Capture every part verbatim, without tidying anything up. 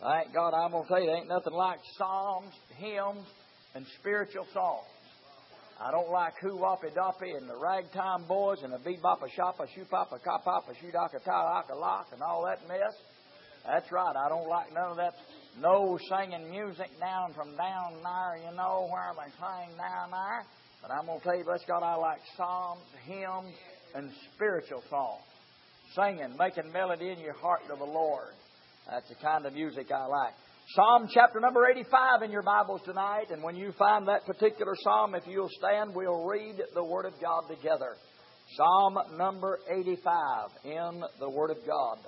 Thank God, I'm going to tell you, there ain't nothing like psalms, hymns, and spiritual songs. I don't like hoo-woppy-doppy and the ragtime boys and the beat-boppa-shoppa, shoe-papa-ka-papa, shoe-docka-ta-locka-lock and all that mess. That's right. I don't like none of that no singing music down from down there, you know, where they sing down there. But I'm going to tell you, bless God, I like psalms, hymns, and spiritual songs. Singing, making melody in your heart to the Lord. That's the kind of music I like. Psalm chapter number eighty-five in your Bibles tonight. And when you find that particular psalm, if you'll stand, we'll read the Word of God together. Psalm number eighty-five in the Word of God.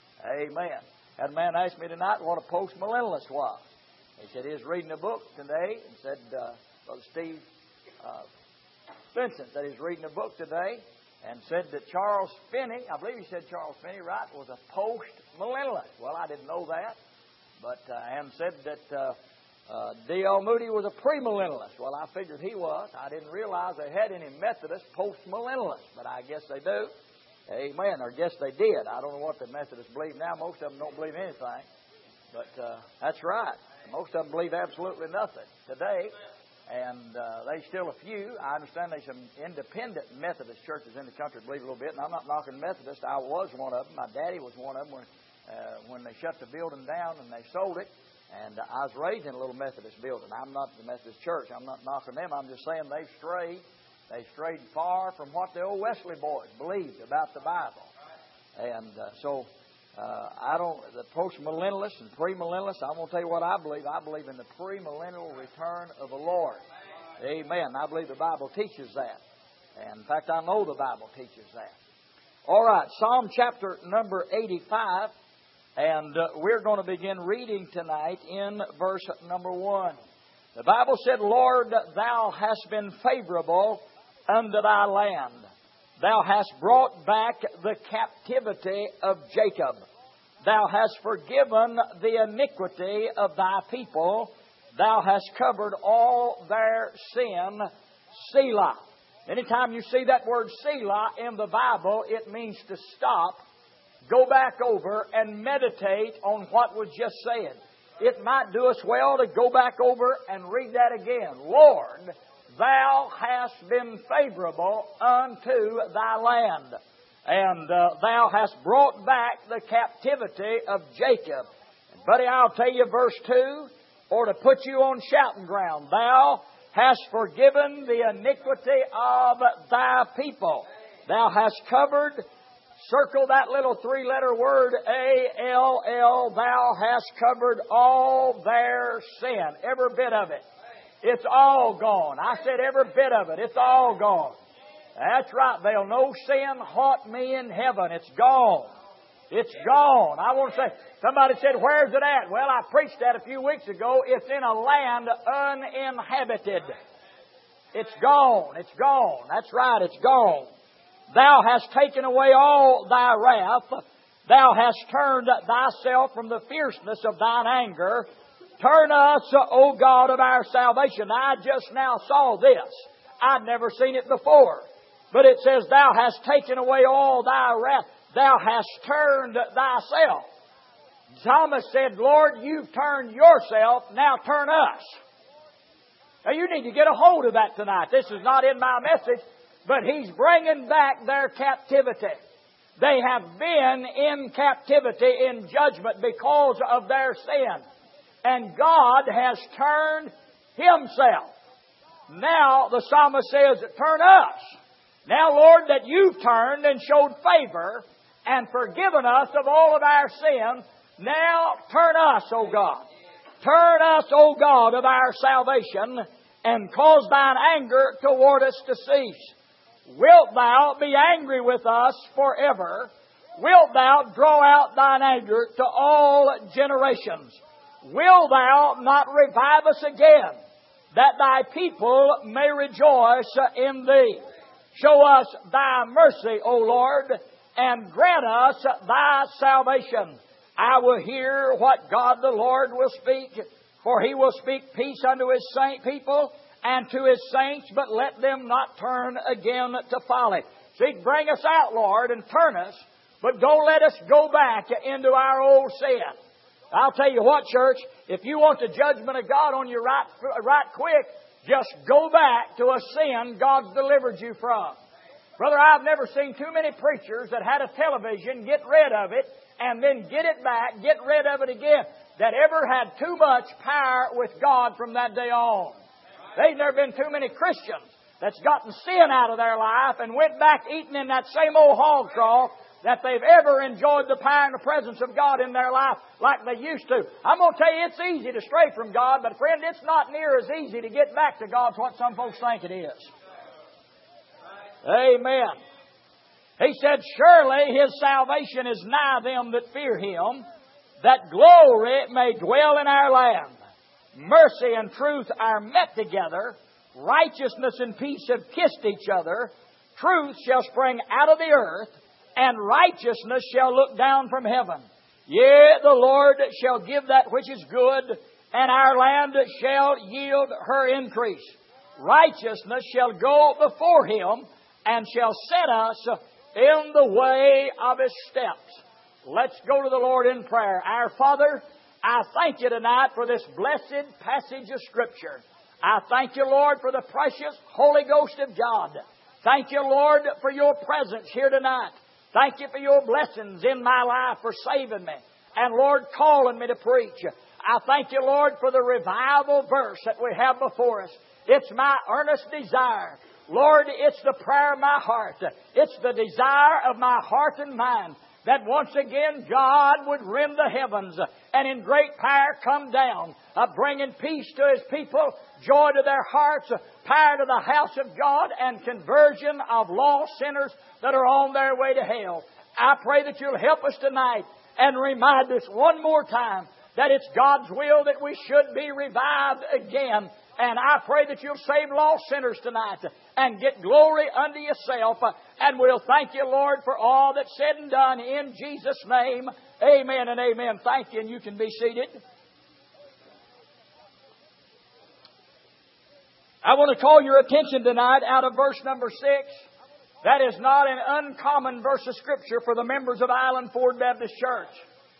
Amen. Had a man ask me tonight what a postmillennialist was. He said he was reading a book today and said, uh, Brother Steve uh, Vincent said he was reading a book today and said that Charles Finney, I believe he said Charles Finney, right, was a postmillennialist. Well, I didn't know that. But uh, and said that uh, uh, D L Moody was a premillennialist. Well, I figured he was. I didn't realize they had any Methodist postmillennialists, but I guess they do. Amen. Or guess they did. I don't know what the Methodists believe now. Most of them don't believe anything. But uh, that's right. Most of them believe absolutely nothing today. And uh, there's still a few. I understand there's some independent Methodist churches in the country that believe a little bit. And I'm not knocking Methodist. I was one of them. My daddy was one of them when, uh, when they shut the building down and they sold it. And uh, I was raised in a little Methodist building. I'm not the Methodist church. I'm not knocking them. I'm just saying they've strayed. They strayed far from what the old Wesley boys believed about the Bible. And uh, so uh, I don't, the post-millennialists and pre-millennialists, I'm going to tell you what I believe. I believe in the pre-millennial return of the Lord. Amen. I believe the Bible teaches that. And in fact, I know the Bible teaches that. All right, Psalm chapter number eighty-five. And uh, we're going to begin reading tonight in verse number one. The Bible said, Lord, Thou hast been favorable unto Thy land. Thou hast brought back the captivity of Jacob. Thou hast forgiven the iniquity of Thy people. Thou hast covered all their sin. Selah. Anytime you see that word Selah in the Bible, it means to stop, go back over, and meditate on what was just said. It might do us well to go back over and read that again. Lord, Thou hast been favorable unto Thy land, and uh, Thou hast brought back the captivity of Jacob. And buddy, I'll tell you verse two, or to put you on shouting ground, Thou hast forgiven the iniquity of Thy people. Thou hast covered, circle that little three-letter word, A L L, Thou hast covered all their sin, every bit of it. It's all gone. I said every bit of it. It's all gone. That's right. There'll no sin haunt me in heaven. It's gone. It's gone. I want to say, somebody said, where's it at? Well, I preached that a few weeks ago. It's in a land uninhabited. It's gone. It's gone. That's right. It's gone. Thou hast taken away all Thy wrath. Thou hast turned Thyself from the fierceness of Thine anger. Turn us, O God of our salvation. I just now saw this. I'd never seen it before. But it says, Thou hast taken away all Thy wrath. Thou hast turned Thyself. Thomas said, Lord, You've turned Yourself. Now turn us. Now you need to get a hold of that tonight. This is not in my message. But He's bringing back their captivity. They have been in captivity, in judgment because of their sin. And God has turned Himself. Now the psalmist says, turn us. Now, Lord, that You've turned and showed favor and forgiven us of all of our sin, now turn us, O God. Turn us, O God, of our salvation, and cause Thine anger toward us to cease. Wilt Thou be angry with us forever? Wilt Thou draw out Thine anger to all generations? Will Thou not revive us again, that Thy people may rejoice in Thee? Show us Thy mercy, O Lord, and grant us Thy salvation. I will hear what God the Lord will speak, for He will speak peace unto His saint people and to His saints, but let them not turn again to folly. See, bring us out, Lord, and turn us, but don't let us go back into our old sin. I'll tell you what, church, if you want the judgment of God on you right, right quick, just go back to a sin God's delivered you from. Brother, I've never seen too many preachers that had a television, get rid of it, and then get it back, get rid of it again, that ever had too much power with God from that day on. There's never been too many Christians that's gotten sin out of their life and went back eating in that same old hog trough that they've ever enjoyed the power and the presence of God in their life like they used to. I'm going to tell you, it's easy to stray from God, but friend, it's not near as easy to get back to God as what some folks think it is. Amen. He said, surely His salvation is nigh them that fear Him, that glory may dwell in our land. Mercy and truth are met together. Righteousness and peace have kissed each other. Truth shall spring out of the earth, and righteousness shall look down from heaven. Yea, the Lord shall give that which is good, and our land shall yield her increase. Righteousness shall go before Him, and shall set us in the way of His steps. Let's go to the Lord in prayer. Our Father, I thank You tonight for this blessed passage of Scripture. I thank You, Lord, for the precious Holy Ghost of God. Thank You, Lord, for Your presence here tonight. Thank You for Your blessings in my life for saving me. And, Lord, calling me to preach. I thank You, Lord, for the revival verse that we have before us. It's my earnest desire. Lord, it's the prayer of my heart. It's the desire of my heart and mind that once again God would rend the heavens and in great power come down, uh, bringing peace to His people, joy to their hearts, power to the house of God, and conversion of lost sinners that are on their way to hell. I pray that You'll help us tonight and remind us one more time that it's God's will that we should be revived again. And I pray that You'll save lost sinners tonight and get glory unto Yourself. And we'll thank You, Lord, for all that's said and done in Jesus' name. Amen and amen. Thank You, and you can be seated. I want to call your attention tonight out of verse number six. That is not an uncommon verse of Scripture for the members of Island Ford Baptist Church.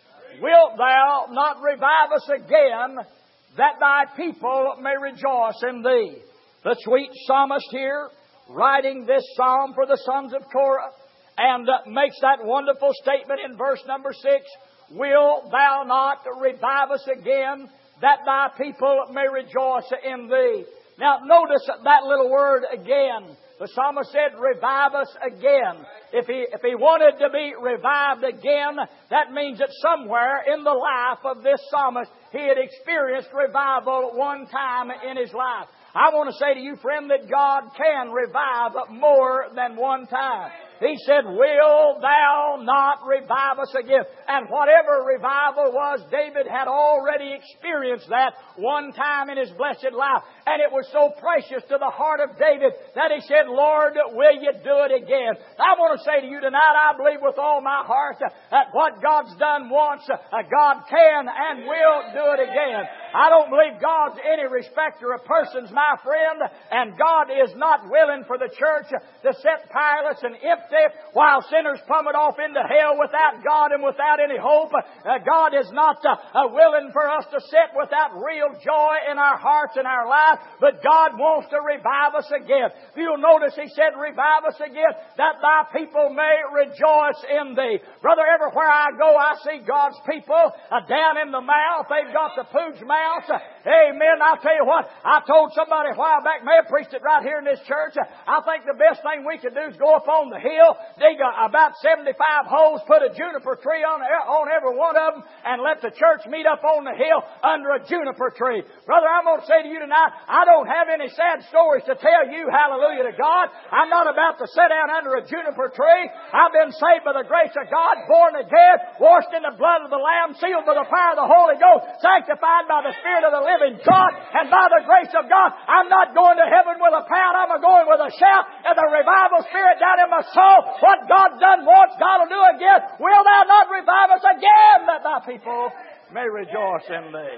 Wilt Thou not revive us again, that Thy people may rejoice in Thee? The sweet psalmist here, writing this psalm for the sons of Korah, and uh, makes that wonderful statement in verse number six, Wilt Thou not revive us again, that Thy people may rejoice in Thee? Now notice that little word again. The psalmist said, revive us again. If he, if he wanted to be revived again, that means that somewhere in the life of this psalmist, he had experienced revival one time in his life. I want to say to you, friend, that God can revive more than one time. He said, will Thou not revive us again? And whatever revival was, David had already experienced that one time in his blessed life. And it was so precious to the heart of David that he said, Lord, will You do it again? I want to say to you tonight, I believe with all my heart that what God's done once, God can and will do it again. I don't believe God's any respecter of persons, my friend, and God is not willing for the church to sit powerless and empty while sinners plummet off into hell without God and without any hope. Uh, God is not uh, uh, willing for us to sit without real joy in our hearts and our life, but God wants to revive us again. If you'll notice, He said, revive us again, that Thy people may rejoice in Thee. Brother, everywhere I go, I see God's people uh, down in the mouth. They've got the pooch mouth. Uh, amen. I'll tell you what, I told somebody a while back, may have preached it right here in this church. Uh, I think the best thing we could do is go up on the hill, dig about seventy-five holes, put a juniper tree on, on every one of them, and let the church meet up on the hill under a juniper tree. Brother, I'm going to say to you tonight, I don't have any sad stories to tell you, hallelujah to God. I'm not about to sit down under a juniper tree. I've been saved by the grace of God, born again, washed in the blood of the Lamb, sealed by the power of the Holy Ghost, sanctified by the Spirit of the living God, and by the grace of God. I'm not going to heaven with a pout. I'm going with a shout and the revival spirit down in my soul. What God's done once, God will do again. Will Thou not revive us again, that Thy people may rejoice in Thee?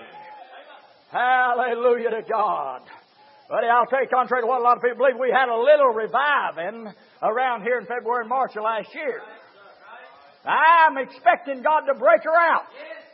Hallelujah to God. But I'll tell you, contrary to what a lot of people believe, we had a little reviving around here in February and March of last year. I'm expecting God to break her out.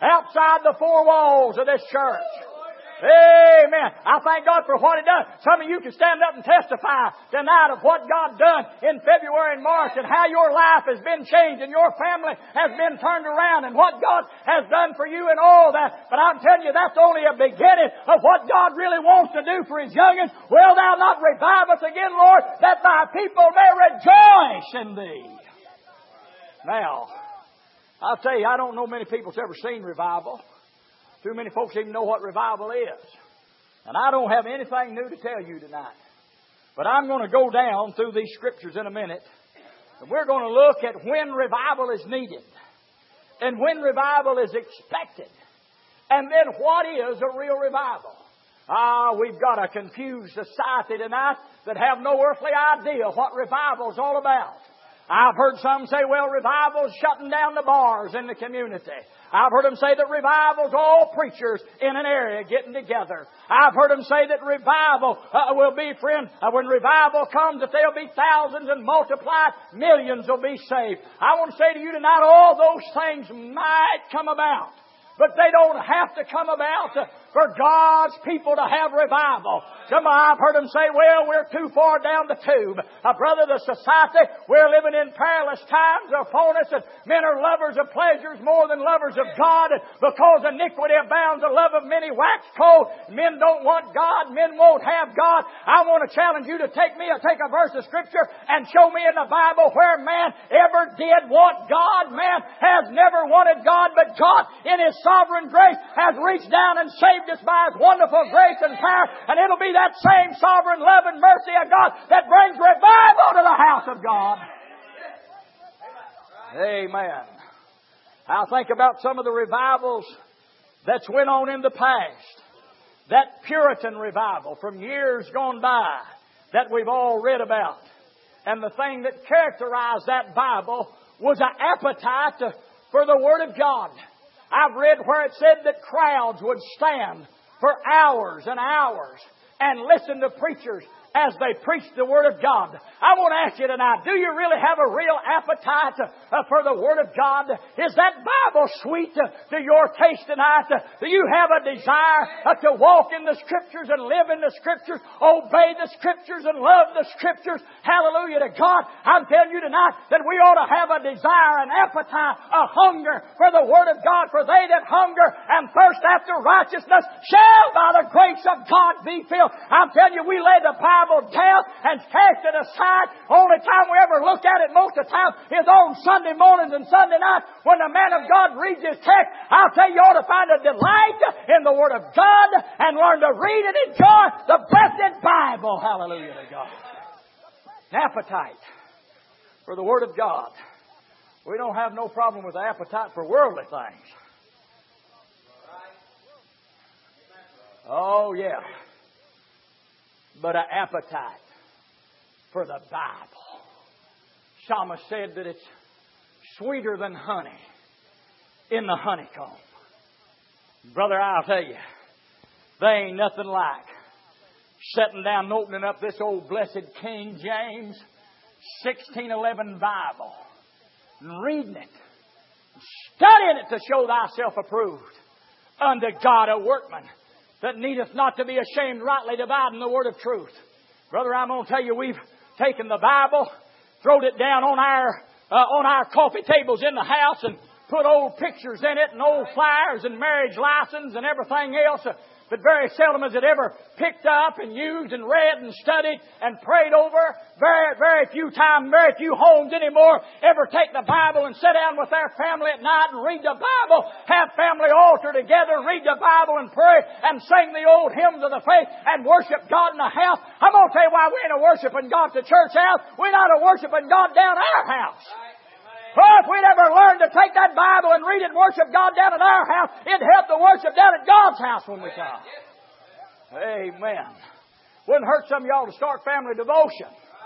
outside the four walls of this church. Amen. I thank God for what He done. Some of you can stand up and testify tonight of what God done in February and March and how your life has been changed and your family has been turned around and what God has done for you and all that. But I'm telling you, that's only a beginning of what God really wants to do for His young'uns. Will Thou not revive us again, Lord, that Thy people may rejoice in Thee. Now, I'll tell you, I don't know many people that's ever seen revival. Too many folks even know what revival is. And I don't have anything new to tell you tonight. But I'm going to go down through these scriptures in a minute. And we're going to look at when revival is needed. And when revival is expected. And then what is a real revival? Ah, we've got a confused society tonight that have no earthly idea what revival is all about. I've heard some say, well, revival's shutting down the bars in the community. I've heard them say that revival's all preachers in an area getting together. I've heard them say that revival uh, will be, friend, uh, when revival comes, that there'll be thousands and multiplied millions will be saved. I want to say to you tonight, all those things might come about. But they don't have to come about for God's people to have revival. Some I've heard them say, well, we're too far down the tube. Uh, brother, the society, we're living in perilous times upon us, and men are lovers of pleasures more than lovers of God. And because iniquity abounds, the love of many wax cold. Men don't want God. Men won't have God. I want to challenge you to take me, take a verse of Scripture and show me in the Bible where man ever did want God. Man has never wanted God, but God in His sovereign grace has reached down and saved us by His wonderful grace and power. And it'll be that same sovereign love and mercy of God that brings revival to the house of God. Amen. I think about some of the revivals that's went on in the past. That Puritan revival from years gone by that we've all read about. And the thing that characterized that Bible was an appetite for the Word of God. I've read where it said that crowds would stand for hours and hours and listen to preachers as they preach the Word of God. I want to ask you tonight, do you really have a real appetite uh, for the Word of God? Is that Bible sweet uh, to your taste tonight? Uh, do you have a desire uh, to walk in the Scriptures and live in the Scriptures, obey the Scriptures and love the Scriptures? Hallelujah to God. I'm telling you tonight that we ought to have a desire, an appetite, a hunger for the Word of God. For they that hunger and thirst after righteousness shall by the grace of God be filled. I'm telling you, we lay the Bible down and cast it aside. Only time we ever look at it most of the time is on Sunday mornings and Sunday nights when the man of God reads his text. I'll tell you, you ought to find a delight in the Word of God and learn to read and enjoy the blessed Bible. Hallelujah to God. An appetite for the Word of God. We don't have no problem with the appetite for worldly things. Oh, yeah. But an appetite for the Bible. Psalmist said that it's sweeter than honey in the honeycomb. Brother, I'll tell you, there ain't nothing like sitting down and opening up this old blessed King James sixteen eleven Bible and reading it, studying it to show thyself approved unto God, a workman that needeth not to be ashamed, rightly dividing the word of truth. Brother, I'm going to tell you, we've taken the Bible, thrown it down on our uh, on our coffee tables in the house, and put old pictures in it and old flyers and marriage license and everything else. Uh, but very seldom is it ever picked up and used and read and studied and prayed over. Very, very few times, very few homes anymore ever take the Bible and sit down with their family at night and read the Bible, have family altar together, read the Bible and pray and sing the old hymns of the faith and worship God in the house. I'm going to tell you why we ain't a worshiping God at the church house. We're not a worshiping God down our house. Oh, if we'd ever learned to take that Bible and read it and worship God down at our house, it'd help the worship down at God's house when we come. Amen. Wouldn't hurt some of y'all to start family devotion.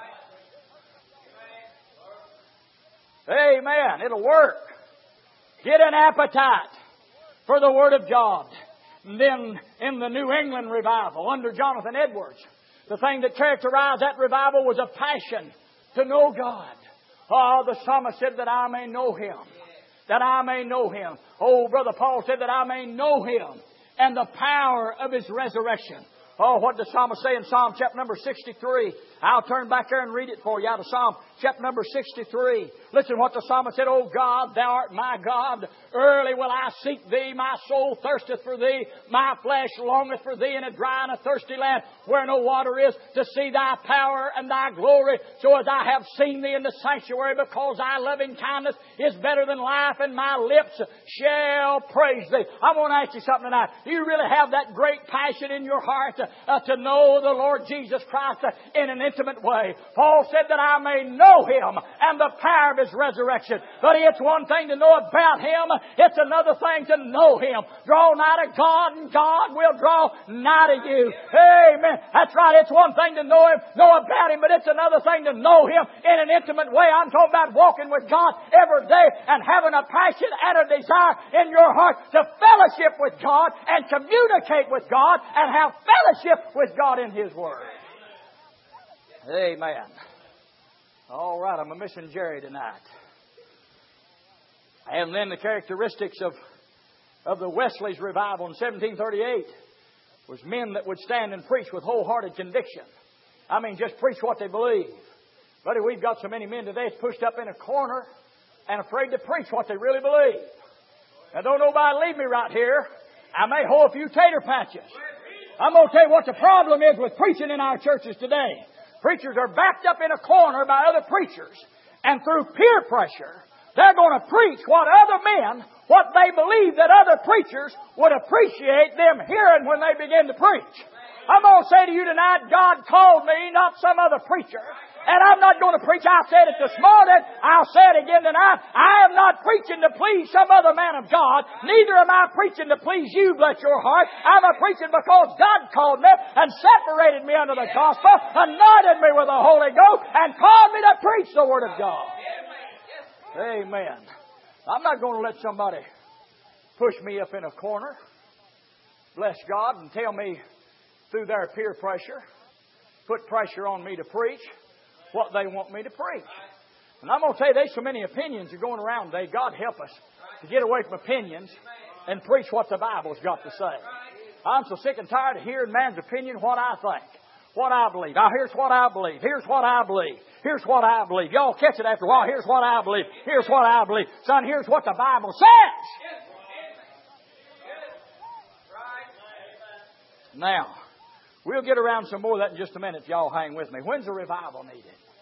Amen. It'll work. Get an appetite for the Word of God. And then in the New England revival under Jonathan Edwards, the thing that characterized that revival was a passion to know God. Oh, the psalmist said that I may know Him. that I may know Him. Oh, Brother Paul said that I may know Him and the power of His resurrection. Oh, what does the psalmist say in Psalm chapter number sixty-three? I'll turn back there and read it for you out of Psalm chapter number sixty-three. Listen what the psalmist said. Oh God, Thou art my God. Early will I seek Thee. My soul thirsteth for Thee. My flesh longeth for Thee in a dry and a thirsty land where no water is, to see Thy power and Thy glory. So as I have seen Thee in the sanctuary, because Thy loving kindness is better than life, and my lips shall praise Thee. I want to ask you something tonight. Do you really have that great passion in your heart uh, uh, to know the Lord Jesus Christ uh, in an intimate way? Paul said that I may know Him and the power of His resurrection. But it's one thing to know about Him. It's another thing to know Him. Draw nigh to God, and God will draw nigh to you. Amen. That's right. It's one thing to know Him, know about Him, but it's another thing to know Him in an intimate way. I'm talking about walking with God every day and having a passion and a desire in your heart to fellowship with God and communicate with God and have fellowship with God in His Word. Amen. All right, I'm a missing Jerry tonight. And then the characteristics of, of the Wesley's revival in seventeen thirty-eight was men that would stand and preach with wholehearted conviction. I mean, just preach what they believe. Buddy, we've got so many men today that's pushed up in a corner and afraid to preach what they really believe. Now, don't nobody leave me right here. I may hold a few tater patches. I'm going to tell you what the problem is with preaching in our churches today. Preachers are backed up in a corner by other preachers, and through peer pressure, they're going to preach what other men, what they believe that other preachers would appreciate them hearing when they begin to preach. I'm going to say to you tonight, God called me, not some other preacher. And I'm not going to preach. I said it this morning. I'll say it again tonight. I am not preaching to please some other man of God. Neither am I preaching to please you, bless your heart. I'm a preaching because God called me and separated me under the gospel, anointed me with the Holy Ghost, and called me to preach the Word of God. Amen. I'm not going to let somebody push me up in a corner, bless God, and tell me through their peer pressure, put pressure on me to preach what they want me to preach. And I'm going to tell you, there's so many opinions are going around today. God help us to get away from opinions and preach what the Bible's got to say. I'm so sick and tired of hearing man's opinion, what I think, what I believe. Now, here's what I believe. Here's what I believe. Here's what I believe. Y'all catch it after a while. Here's what I believe. Here's what I believe. Son, here's what the Bible says. Now, we'll get around some more of that in just a minute if y'all hang with me. When's a revival needed?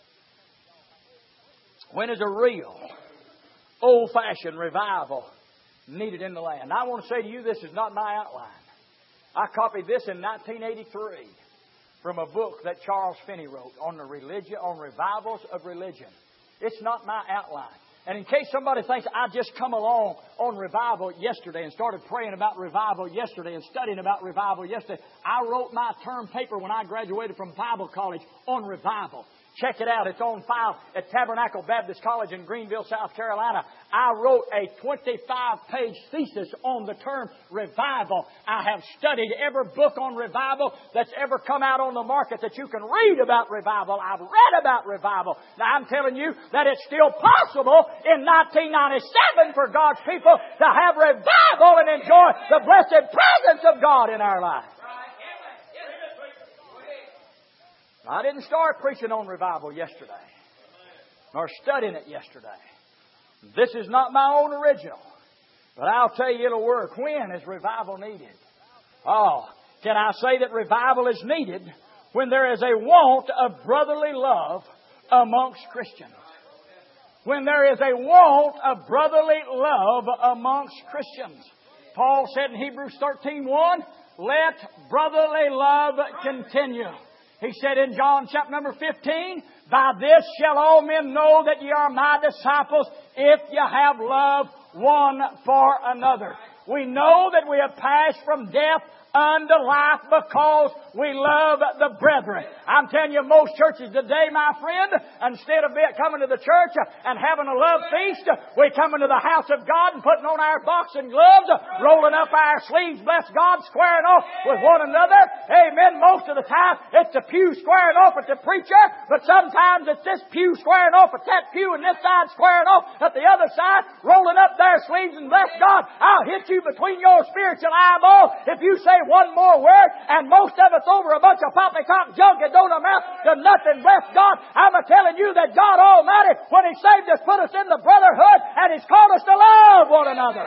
When is a real, old-fashioned revival needed in the land? I want to say to you, this is not my outline. I copied this in nineteen eighty-three from a book that Charles Finney wrote on the religion, on revivals of religion. It's not my outline. And in case somebody thinks I just come along on revival yesterday and started praying about revival yesterday and studying about revival yesterday, I wrote my term paper when I graduated from Bible college on revival. Check it out. It's on file at Tabernacle Baptist College in Greenville, South Carolina. I wrote a twenty-five page thesis on the term revival. I have studied every book on revival that's ever come out on the market that you can read about revival. I've read about revival. Now, I'm telling you that it's still possible in nineteen ninety-seven for God's people to have revival and enjoy the blessed presence of God in our lives. I didn't start preaching on revival yesterday, nor studying it yesterday. This is not my own original, but I'll tell you it'll work. When is revival needed? Oh, can I say that revival is needed when there is a want of brotherly love amongst Christians? When there is a want of brotherly love amongst Christians. Paul said in Hebrews thirteen one, let brotherly love continue. He said in John chapter number fifteen, by this shall all men know that ye are my disciples, if ye have love one for another. We know that we have passed from death unto life because we love the brethren. I'm telling you, most churches today, my friend, instead of coming to the church and having a love feast, we come into the house of God and putting on our boxing gloves, rolling up our sleeves, bless God, squaring off with one another. Amen. Most of the time, it's the pew squaring off at the preacher, but sometimes it's this pew squaring off at that pew and this side squaring off at the other side, rolling up their sleeves, and bless God, I'll hit you between your spiritual eyeballs if you say one more word. And most of it's over a bunch of poppycock junk that don't amount to nothing. Bless God, I'm a telling you that God Almighty, when He saved us, put us in the brotherhood, and He's called us to love one another.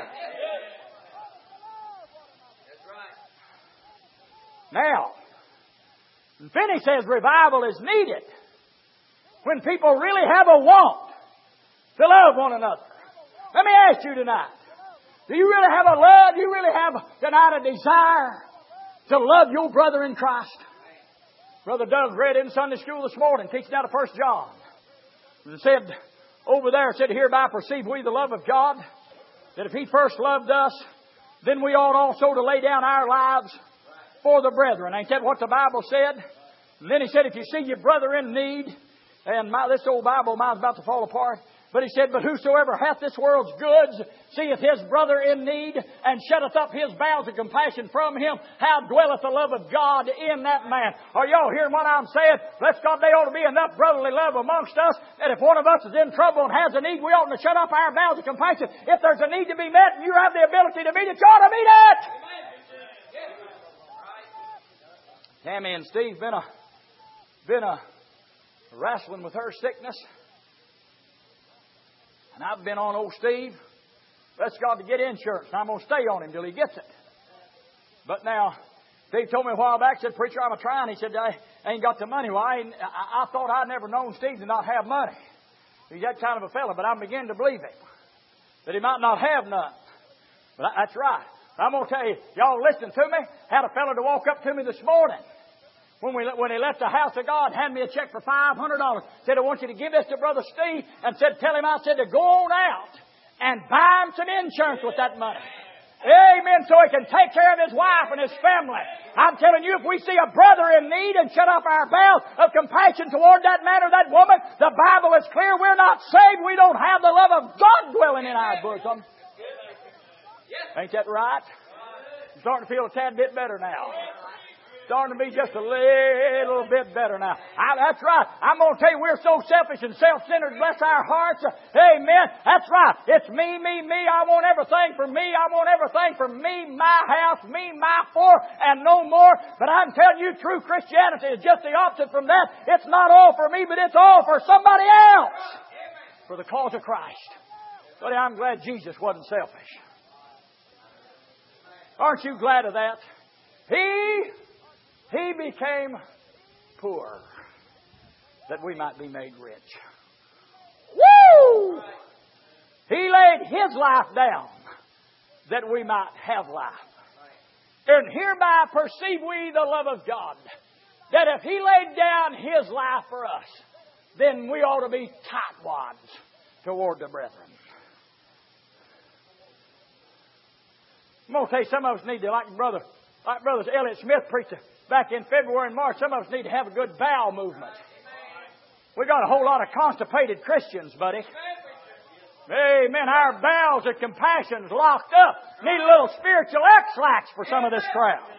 Now, Finney says revival is needed when people really have a want to love one another. Let me ask you tonight, do you really have a love, do you really have tonight a desire to love your brother in Christ? Brother Doug read in Sunday school this morning, teaching out of First John, and said over there, said, hereby perceive we the love of God, that if He first loved us, then we ought also to lay down our lives for the brethren. Ain't that what the Bible said? And then he said, if you see your brother in need, and my, this old Bible of mine's about to fall apart, but he said, but whosoever hath this world's goods seeth his brother in need, and shutteth up his bowels of compassion from him, how dwelleth the love of God in that man? Are y'all hearing what I'm saying? Bless God, there ought to be enough brotherly love amongst us that if one of us is in trouble and has a need, we ought to shut up our bowels of compassion. If there's a need to be met and you have the ability to meet it, you ought to meet it! Tammy and Steve been a been a wrestling with her sickness, and I've been on old Steve. Bless God to get insurance, and I'm going to stay on him till he gets it. But now, Steve told me a while back, said, preacher, I'm a trying. He said, I ain't got the money. Well, I, ain't, I, I thought I'd never known Steve to not have money. He's that kind of a fella, but I'm beginning to believe him that he might not have none. But that's right. I'm going to tell you, y'all listen to me. Had a fella to walk up to me this morning. When we when he left the house of God, handed me a check for five hundred dollars. Said, I want you to give this to Brother Steve. And said, tell him I said to go on out and buy him some insurance with that money. Amen. So he can take care of his wife and his family. I'm telling you, if we see a brother in need and shut up our bowels of compassion toward that man or that woman, the Bible is clear. We're not saved. We don't have the love of God dwelling in our bosom. Ain't that right? I'm starting to feel a tad bit better now. Starting to be just a little bit better now. I, that's right. I'm going to tell you, we're so selfish and self-centered. Bless our hearts. Amen. That's right. It's me, me, me. I want everything for me. I want everything for me, my house, me, my four, and no more. But I'm telling you, true Christianity is just the opposite from that. It's not all for me, but it's all for somebody else. For the cause of Christ. Buddy, I'm glad Jesus wasn't selfish. Aren't you glad of that? He... He became poor that we might be made rich. Woo! He laid His life down that we might have life. And hereby perceive we the love of God, that if He laid down His life for us, then we ought to be tightwads toward the brethren. I'm going to tell you, some of us need to, like brother, like brothers Elliot Smith preached back in February and March, some of us need to have a good bowel movement. We got a whole lot of constipated Christians, buddy. Amen. Our bowels of compassion's locked up. Need a little spiritual X-lax for some of this crowd.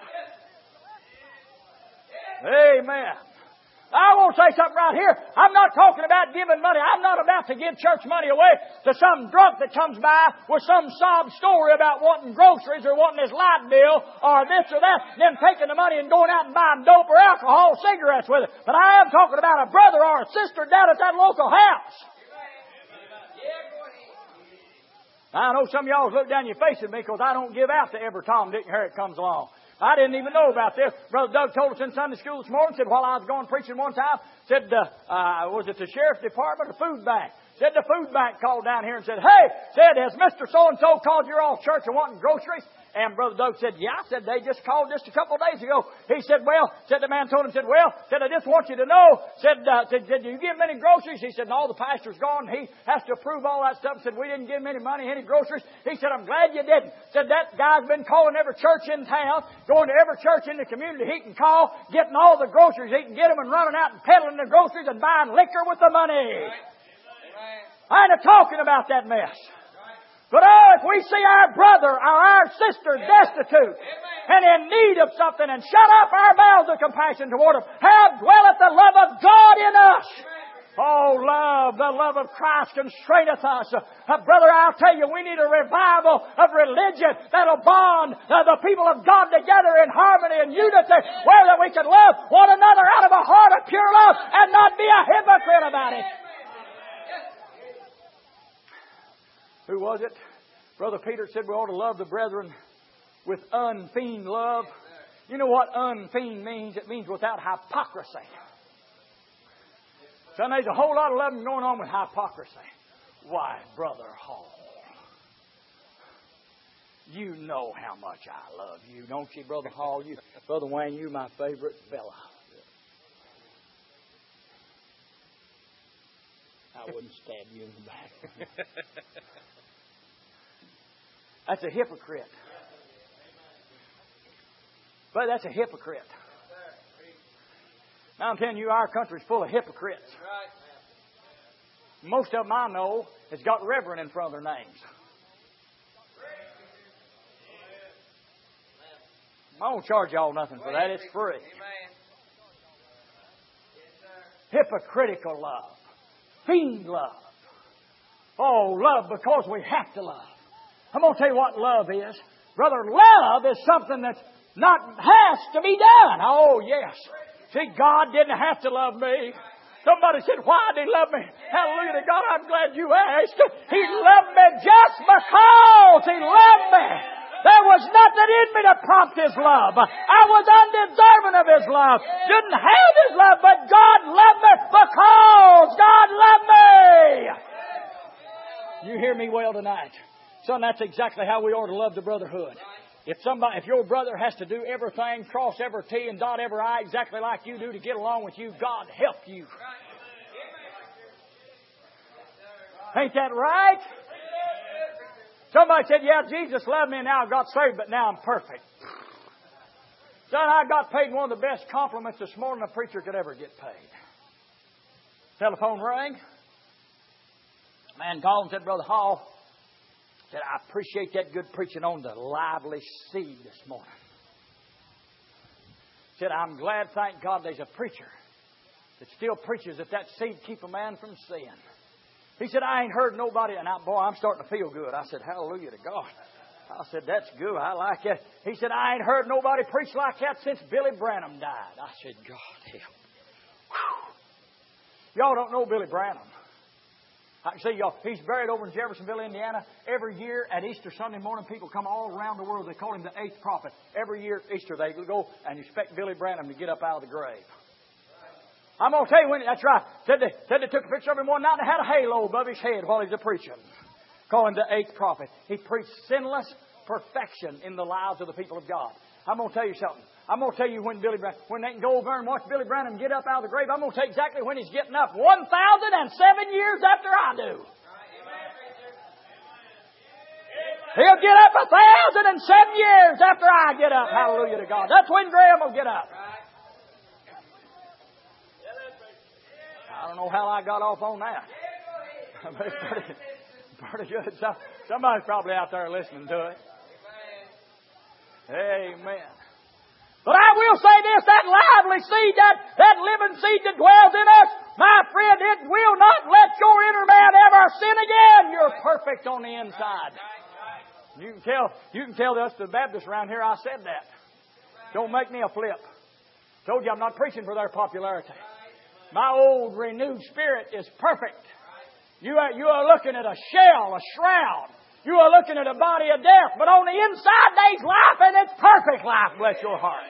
Amen. I want to say something right here. I'm not talking about giving money. I'm not about to give church money away to some drunk that comes by with some sob story about wanting groceries or wanting his light bill or this or that, then taking the money and going out and buying dope or alcohol, cigarettes with it. But I am talking about a brother or a sister down at that local house. I know some of y'all look down your face at me because I don't give out to every Tom, Dick, and Harry that comes along. I didn't even know about this. Brother Doug told us in Sunday school this morning, said while I was going preaching one time, said, uh, uh, was it the sheriff's department or food bank? Said the food bank called down here and said, hey, said, has Mister So-and-so called your off church and wanting groceries? And Brother Doak said, yeah. I said, they just called just a couple of days ago. He said, well, said the man told him, said, well, said, I just want you to know, said, uh, said, did you give him any groceries? He said, no, the pastor's gone. He has to approve all that stuff. Said, we didn't give him any money, any groceries. He said, I'm glad you didn't. Said, that guy's been calling every church in town, going to every church in the community he can call, getting all the groceries he can get them and running out and peddling the groceries and buying liquor with the money. I ain't talking about that mess. But oh, if we see our brother or our sister destitute and in need of something and shut up our mouths of compassion toward them, how dwelleth the love of God in us? Oh, love, the love of Christ constraineth us. Uh, brother, I'll tell you, we need a revival of religion that'll bond uh, the people of God together in harmony and unity, where that we can love one another out of a heart of pure love and not be a hypocrite about it. Who was it? Brother Peter said we ought to love the brethren with unfeigned love. You know what unfeigned means? It means without hypocrisy. So there's a whole lot of loving going on with hypocrisy. Why, Brother Hall, you know how much I love you, don't you, Brother Hall? You, Brother Wayne, you're my favorite fella. I wouldn't stab you in the back. That's a hypocrite. But that's a hypocrite. Now I'm telling you, our country's full of hypocrites. Most of them I know has got Reverend in front of their names. I won't charge y'all nothing for that. It's free. Hypocritical love. Fiend love. Oh, love because we have to love. I'm going to tell you what love is. Brother, love is something that's not has to be done. Oh, yes. See, God didn't have to love me. Somebody said, why did He love me? Hallelujah to God, I'm glad you asked. He loved me just because He loved me. There was nothing in me to prompt His love. I was undeserving of His love. Didn't have His love, but God loved me because God loved me. You hear me well tonight? Son, that's exactly how we ought to love the brotherhood. If somebody, if your brother has to do everything, cross every T and dot every I exactly like you do to get along with you, God help you. Ain't that right? Somebody said, yeah, Jesus loved me and now I got saved, but now I'm perfect. Son, I got paid one of the best compliments this morning a preacher could ever get paid. Telephone rang. Man called and said, Brother Hall, said, I appreciate that good preaching on the lively seed this morning. Said, I'm glad, thank God, there's a preacher that still preaches that that seed keep a man from sin. He said, I ain't heard nobody, and I, boy, I'm starting to feel good. I said, hallelujah to God. I said, that's good. I like that. He said, I ain't heard nobody preach like that since Billy Branham died. I said, God help. Whew. Y'all don't know Billy Branham. I can see y'all. He's buried over in Jeffersonville, Indiana. Every year at Easter Sunday morning, people come all around the world. They call him the eighth prophet. Every year at Easter, they go and expect Billy Branham to get up out of the grave. I'm going to tell you when, that's right. Said they, said they took a picture of him one night and had a halo above his head while he was preaching. Call him the eighth prophet. He preached sinless perfection in the lives of the people of God. I'm going to tell you something. I'm going to tell you when Billy Branham, when they can go over and watch Billy Branham get up out of the grave. I'm going to tell you exactly when he's getting up. one thousand seven years after I do. He'll get up one thousand seven years after I get up. Hallelujah to God. That's when Graham will get up. I don't know how I got off on that. But it's pretty, pretty good. So, somebody's probably out there listening to it. Amen. But I will say this, that lively seed, that, that living seed that dwells in us, my friend, it will not let your inner man ever sin again. You're perfect on the inside. You can tell, you can tell us, the Baptists around here, I said that. Don't make me a flip. Told you I'm not preaching for their popularity. My old renewed spirit is perfect. You are, you are looking at a shell, a shroud. You are looking at a body of death. But on the inside, there's life, and it's perfect life. Bless your heart.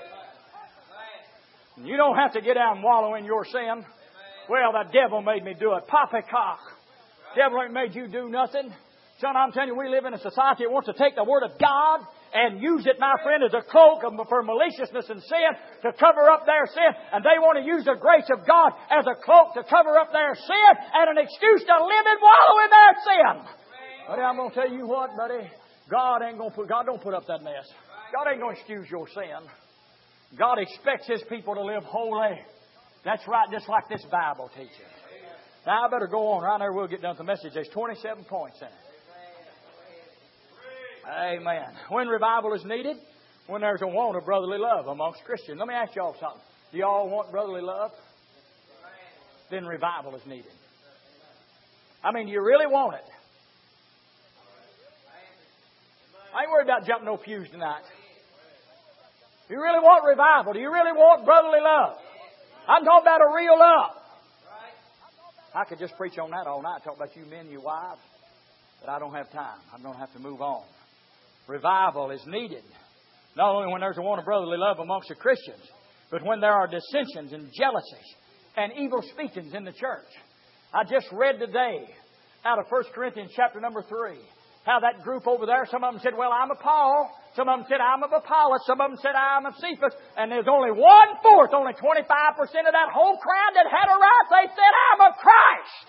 You don't have to get out and wallow in your sin. Well, the devil made me do it. Poppycock. Devil ain't made you do nothing. Son, I'm telling you, we live in a society that wants to take the Word of God and use it, my friend, as a cloak for maliciousness and sin to cover up their sin. And they want to use the grace of God as a cloak to cover up their sin and an excuse to live and wallow in their sin. Buddy, I'm going to tell you what, buddy. God ain't going to put, God don't put up that mess. God ain't going to excuse your sin. God expects His people to live holy. That's right, just like this Bible teaches. Now, I better go on. Right there, we'll get done with the message. There's twenty-seven points in it. Amen. When revival is needed, when there's a want of brotherly love amongst Christians. Let me ask y'all something. Do y'all want brotherly love? Then revival is needed. I mean, do you really want it? I ain't worried about jumping no pews tonight. Do you really want revival? Do you really want brotherly love? I'm talking about a real love. I could just preach on that all night, talk about you men and your wives, but I don't have time. I'm going to have to move on. Revival is needed, not only when there's a want of brotherly love amongst the Christians, but when there are dissensions and jealousies and evil speakings in the church. I just read today out of First Corinthians chapter number three, how that group over there, some of them said, well, I'm of Paul. Some of them said, I'm of Apollos. Some of them said, I'm of Cephas. And there's only one-fourth, only twenty-five percent of that whole crowd that had a right. They said, I'm of Christ.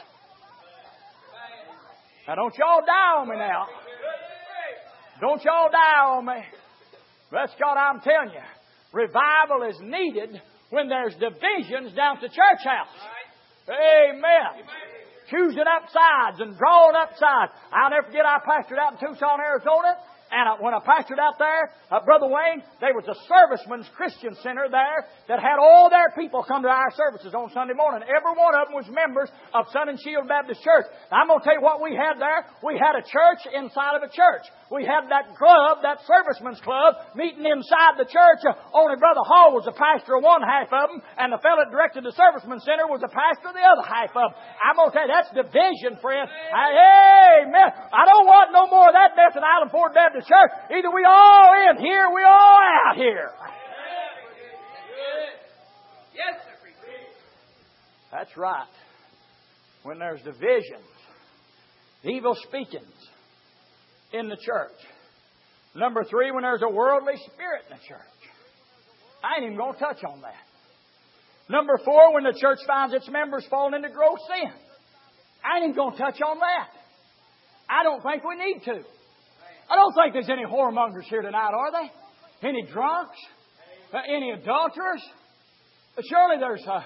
Now, don't y'all die on me now. Don't y'all die on me. Bless God, I'm telling you, revival is needed when there's divisions down at the church house. Amen. Choosing up sides and drawing up sides. I'll never forget, I pastored out in Tucson, Arizona. And when I pastored out there, uh, Brother Wayne, there was a Servicemen's Christian Center there that had all their people come to our services on Sunday morning. Every one of them was members of Sun and Shield Baptist Church. Now, I'm going to tell you what we had there. We had a church inside of a church. We had that club, that Servicemen's Club, meeting inside the church. Uh, only Brother Hall was the pastor of one half of them, and the fellow that directed the Servicemen's Center was the pastor of the other half of them. I'm going to tell you, that's division, friend. Amen. I don't want no more of that mess in Island Ford Baptist Church. Either we all in here, we all out here. Yes, sir. That's right. When there's divisions, evil speakings in the church. Number three, when there's a worldly spirit in the church. I ain't even going to touch on that. Number four, when the church finds its members falling into gross sin. I ain't even going to touch on that. I don't think we need to. I don't think there's any whoremongers here tonight, are they? Any drunks? Uh, any adulterers? Uh, surely there's... Uh...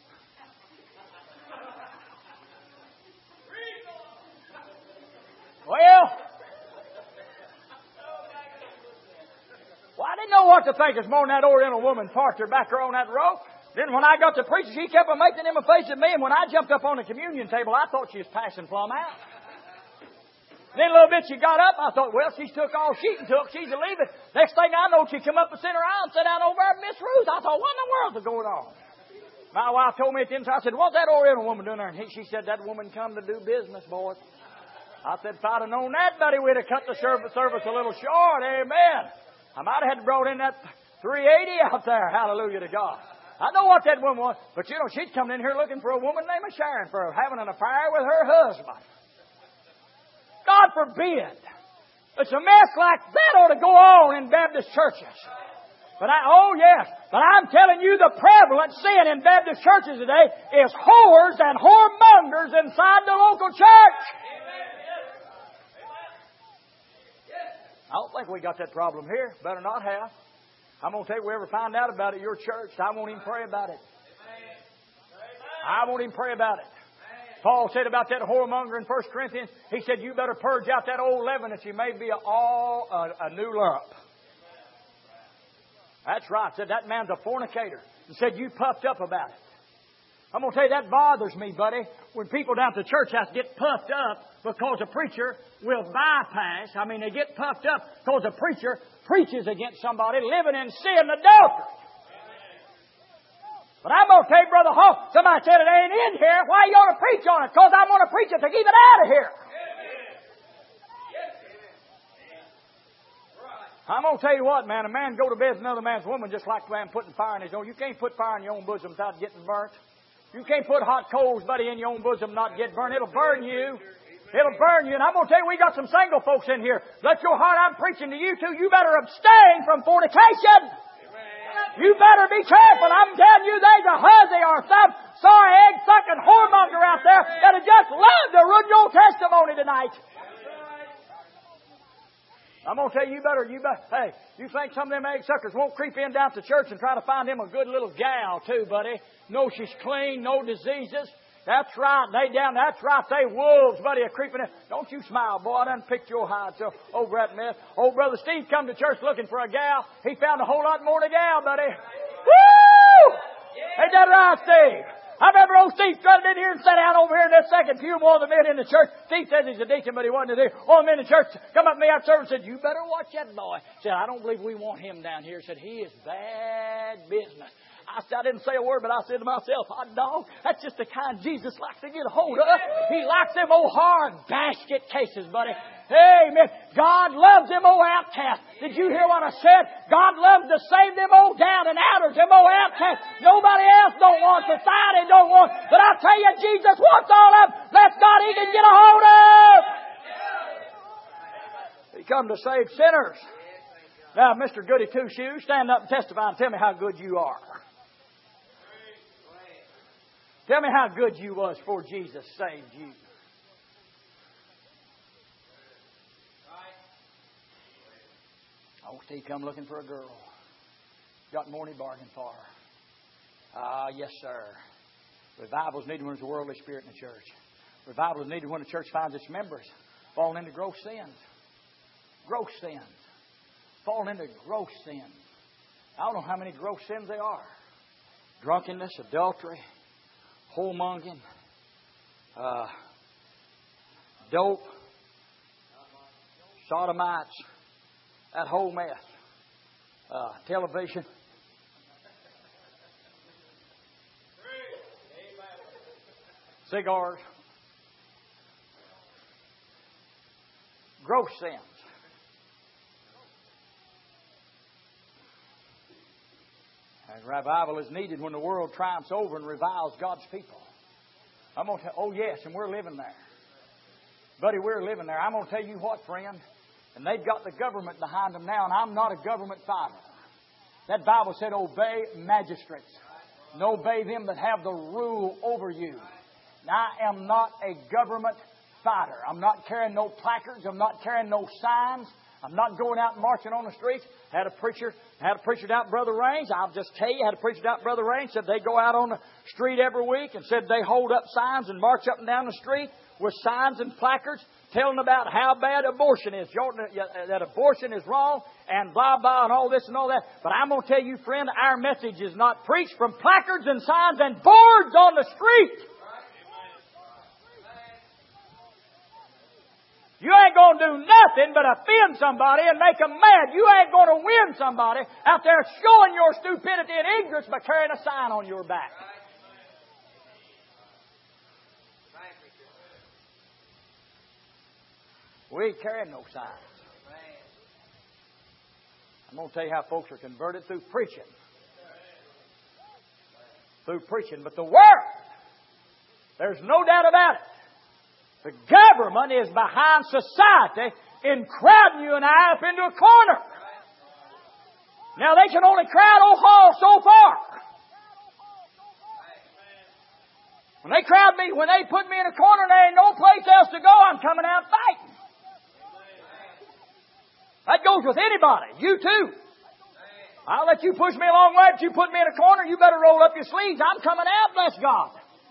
Well... Well, I didn't know what to think as more than that Oriental woman parked her back there on that row. Then when I got to preaching, she kept on making them a face at me, and when I jumped up on the communion table, I thought she was passing plumb out. Then a little bit she got up. I thought, well, she's took all she took. She's a leaving. Next thing I know, she come up the center aisle and sat down over there at Miss Ruth. I thought, what in the world's going on? My wife told me at the end, I said, what's that Oriental woman doing there? And he, she said, that woman come to do business, boys. I said, if I'd have known that, buddy, we'd have cut the service, service a little short. Amen. I might have had to brought in that three eighty out there. Hallelujah to God. I know what that woman was. But, you know, she'd come in here looking for a woman named Sharon for having an affair with her husband. God forbid. It's a mess like that ought to go on in Baptist churches. But I, oh yes, but I'm telling you the prevalent sin in Baptist churches today is whores and whoremongers inside the local church. I don't think we got that problem here. Better not have. I'm going to tell you, if we ever find out about it at your church, I won't even pray about it. I won't even pray about it. Paul said about that whoremonger in First Corinthians, he said, you better purge out that old leaven that you may be a, all a, a new lump. That's right. Said that man's a fornicator. And said you puffed up about it. I'm going to tell you, that bothers me, buddy, when people down at the church house get puffed up because a preacher will bypass. I mean, they get puffed up because a preacher preaches against somebody living in sin and adultery. But I'm going to tell you, Brother Hall, somebody said it ain't in here. Why you ought to preach on it? Because I'm going to preach it to keep it out of here. I'm going to tell you what, man. A man go to bed with another man's woman just like a man putting fire in his own. You can't put fire in your own bosom without getting burnt. You can't put hot coals, buddy, in your own bosom and not get burnt. It'll burn you. It'll burn you. And I'm going to tell you, we got some single folks in here. Let your heart, I'm preaching to you too. You better abstain from fornication. You better be careful. I'm telling you, there's a hussy or some sorry egg-sucking whoremonger out there that'll just love to ruin your testimony tonight. I'm going to tell you, you better, you better, hey, you think some of them egg suckers won't creep in down to church and try to find him a good little gal too, buddy. No, she's clean, no diseases. That's right, they down, that's right, they wolves, buddy, are creeping in. Don't you smile, boy, I done picked your hide so over at me. Old Brother Steve come to church looking for a gal. He found a whole lot more than a gal, buddy. Woo! Ain't that right, Steve? I remember old Steve strutted in here and sat down over here in that second pew. More of the men in the church. Steve says he's a deacon, but he wasn't there. All the men in the church come up to me after service and said, "You better watch that boy." Said, "I don't believe we want him down here." Said, "He is bad business." I said, I didn't say a word, but I said to myself, "Hot dog, that's just the kind Jesus likes to get a hold of. He likes them old hard basket cases, buddy." Amen. God loves them old outcasts. Did you hear what I said? God loves to save them old down and outers, them old outcasts. Nobody else don't want, society don't want. But I tell you, Jesus wants all of them. That's God he can get a hold of. He come to save sinners. Now, Mister Goody Two Shoes, stand up and testify and tell me how good you are. Tell me how good you was before Jesus saved you. Oh, he come looking for a girl. Got more than he bargained for. Ah, yes, sir. Revival is needed when there's a worldly spirit in the church. Revival is needed when the church finds its members falling into gross sins. Gross sins. Falling into gross sins. I don't know how many gross sins they are. Drunkenness, adultery, whoremongering, uh, dope, sodomites, that whole mess. Uh, television. Cigars. Gross sins. And revival is needed when the world triumphs over and reviles God's people. I'm going to tell, oh yes, and we're living there. Buddy, we're living there. I'm going to tell you what, friend. And they've got the government behind them now, and I'm not a government fighter. That Bible said, obey magistrates. And obey them that have the rule over you. And I am not a government fighter. I'm not carrying no placards. I'm not carrying no signs. I'm not going out and marching on the streets. Had a preacher, had a preacher out, Brother Raines. I'll just tell you, had a preacher out, Brother Raines, said they go out on the street every week and said they hold up signs and march up and down the street with signs and placards telling about how bad abortion is, that abortion is wrong and blah, blah, and all this and all that. But I'm going to tell you, friend, our message is not preached from placards and signs and boards on the street. You ain't going to do nothing but offend somebody and make them mad. You ain't going to win somebody out there showing your stupidity and ignorance by carrying a sign on your back. We ain't carrying no signs. I'm going to tell you how folks are converted through preaching. Through preaching. But the Word, there's no doubt about it. The government is behind society in crowding you and I up into a corner. Now they can only crowd old Hall so far. When they crowd me, when they put me in a corner and there ain't no place else to go, I'm coming out fighting. That goes with anybody. You too. I'll let you push me a long way, but you put me in a corner, you better roll up your sleeves. I'm coming out, bless God.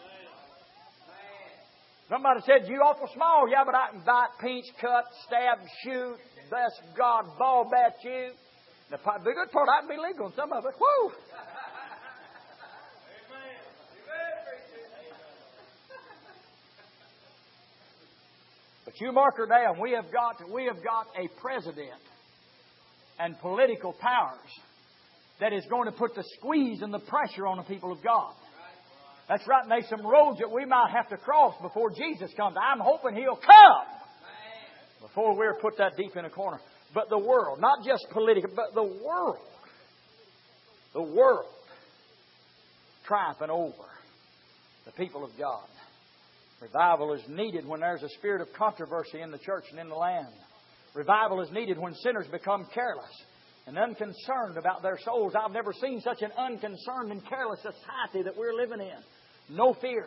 Somebody said, you awful small. Yeah, but I can bite, pinch, cut, stab, shoot, bless God, ball bat you. The, the good part, I can be legal in some of it. Woo! But you mark her down. We have got, we have got a president and political powers that is going to put the squeeze and the pressure on the people of God. That's right. And there's some roads that we might have to cross before Jesus comes. I'm hoping He'll come before we're put that deep in a corner. But the world, not just political, but the world, the world triumphing over the people of God. Revival is needed when there's a spirit of controversy in the church and in the land. Revival is needed when sinners become careless and unconcerned about their souls. I've never seen such an unconcerned and careless society that we're living in. No fear.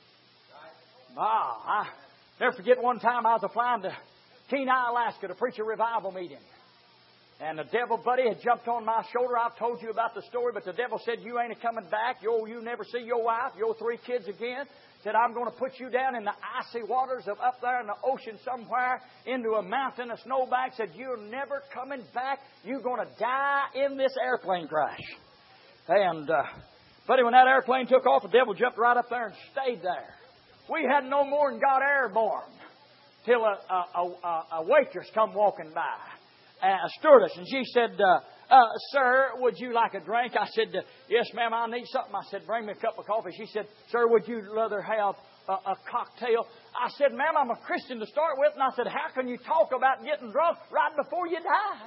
Ah, I never forget one time I was flying to Kenai, Alaska to preach a revival meeting. And the devil buddy had jumped on my shoulder. I've told you about the story, but the devil said, you ain't a coming back. You, you never see your wife, your three kids again. Said, I'm going to put you down in the icy waters of up there in the ocean somewhere into a mountain, a snowbank. Said, you're never coming back. You're going to die in this airplane crash. And, uh, buddy, when that airplane took off, the devil jumped right up there and stayed there. We had no more than got airborne till a, a, a, a waitress come walking by, a stewardess, and she said, uh, uh, sir, would you like a drink? I said, uh, yes, ma'am, I need something. I said, bring me a cup of coffee. She said, sir, would you rather have a, a cocktail? I said, ma'am, I'm a Christian to start with. And I said, how can you talk about getting drunk right before you die?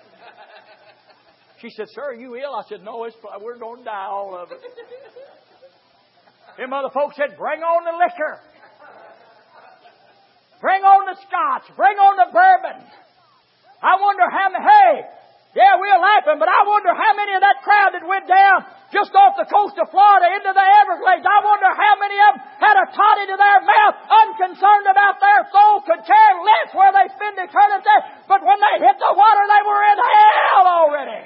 She said, sir, are you ill? I said, no, it's, we're going to die, all of it. Them other folks said, bring on the liquor. Bring on the scotch. Bring on the bourbon. I wonder how many, hey, yeah, we're laughing, but I wonder how many of that crowd that went down just off the coast of Florida into the Everglades, I wonder how many of them had a toddy to their mouth, unconcerned about their soul, could care less where they spend eternity, but when they hit the water, they were in hell already.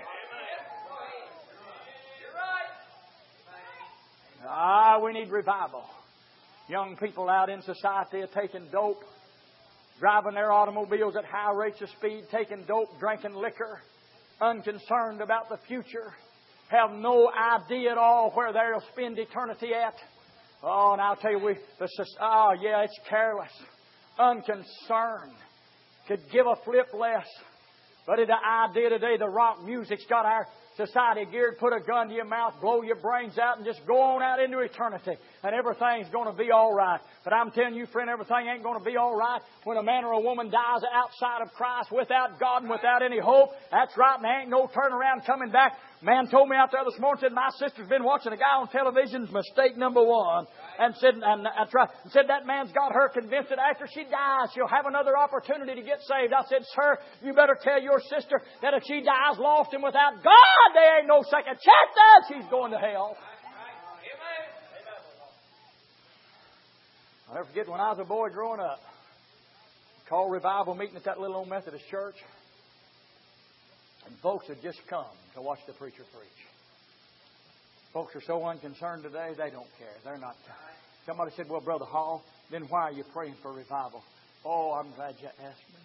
Ah, we need revival. Young people out in society are taking dope, driving their automobiles at high rates of speed, taking dope, drinking liquor, unconcerned about the future, have no idea at all where they'll spend eternity at. Oh, and I'll tell you, we, the, oh yeah, it's careless, unconcerned, could give a flip less. But the idea today, the rock music's got our society geared, put a gun to your mouth, blow your brains out, and just go on out into eternity. And everything's going to be all right. But I'm telling you, friend, everything ain't going to be all right when a man or a woman dies outside of Christ, without God and without any hope. That's right, and there ain't no turnaround coming back. Man told me out there this morning, said, my sister's been watching a guy on television's Mistake Number One. And said, and, and, and said that man's got her convinced that after she dies, she'll have another opportunity to get saved. I said, sir, you better tell your sister that if she dies lost and without God, there ain't no second chance that she's going to hell. I'll never forget when I was a boy growing up, called revival meeting at that little old Methodist church. And folks had just come to watch the preacher preach. Folks are so unconcerned today, they don't care. They're not. Somebody said, well, Brother Hall, then why are you praying for revival? Oh, I'm glad you asked me.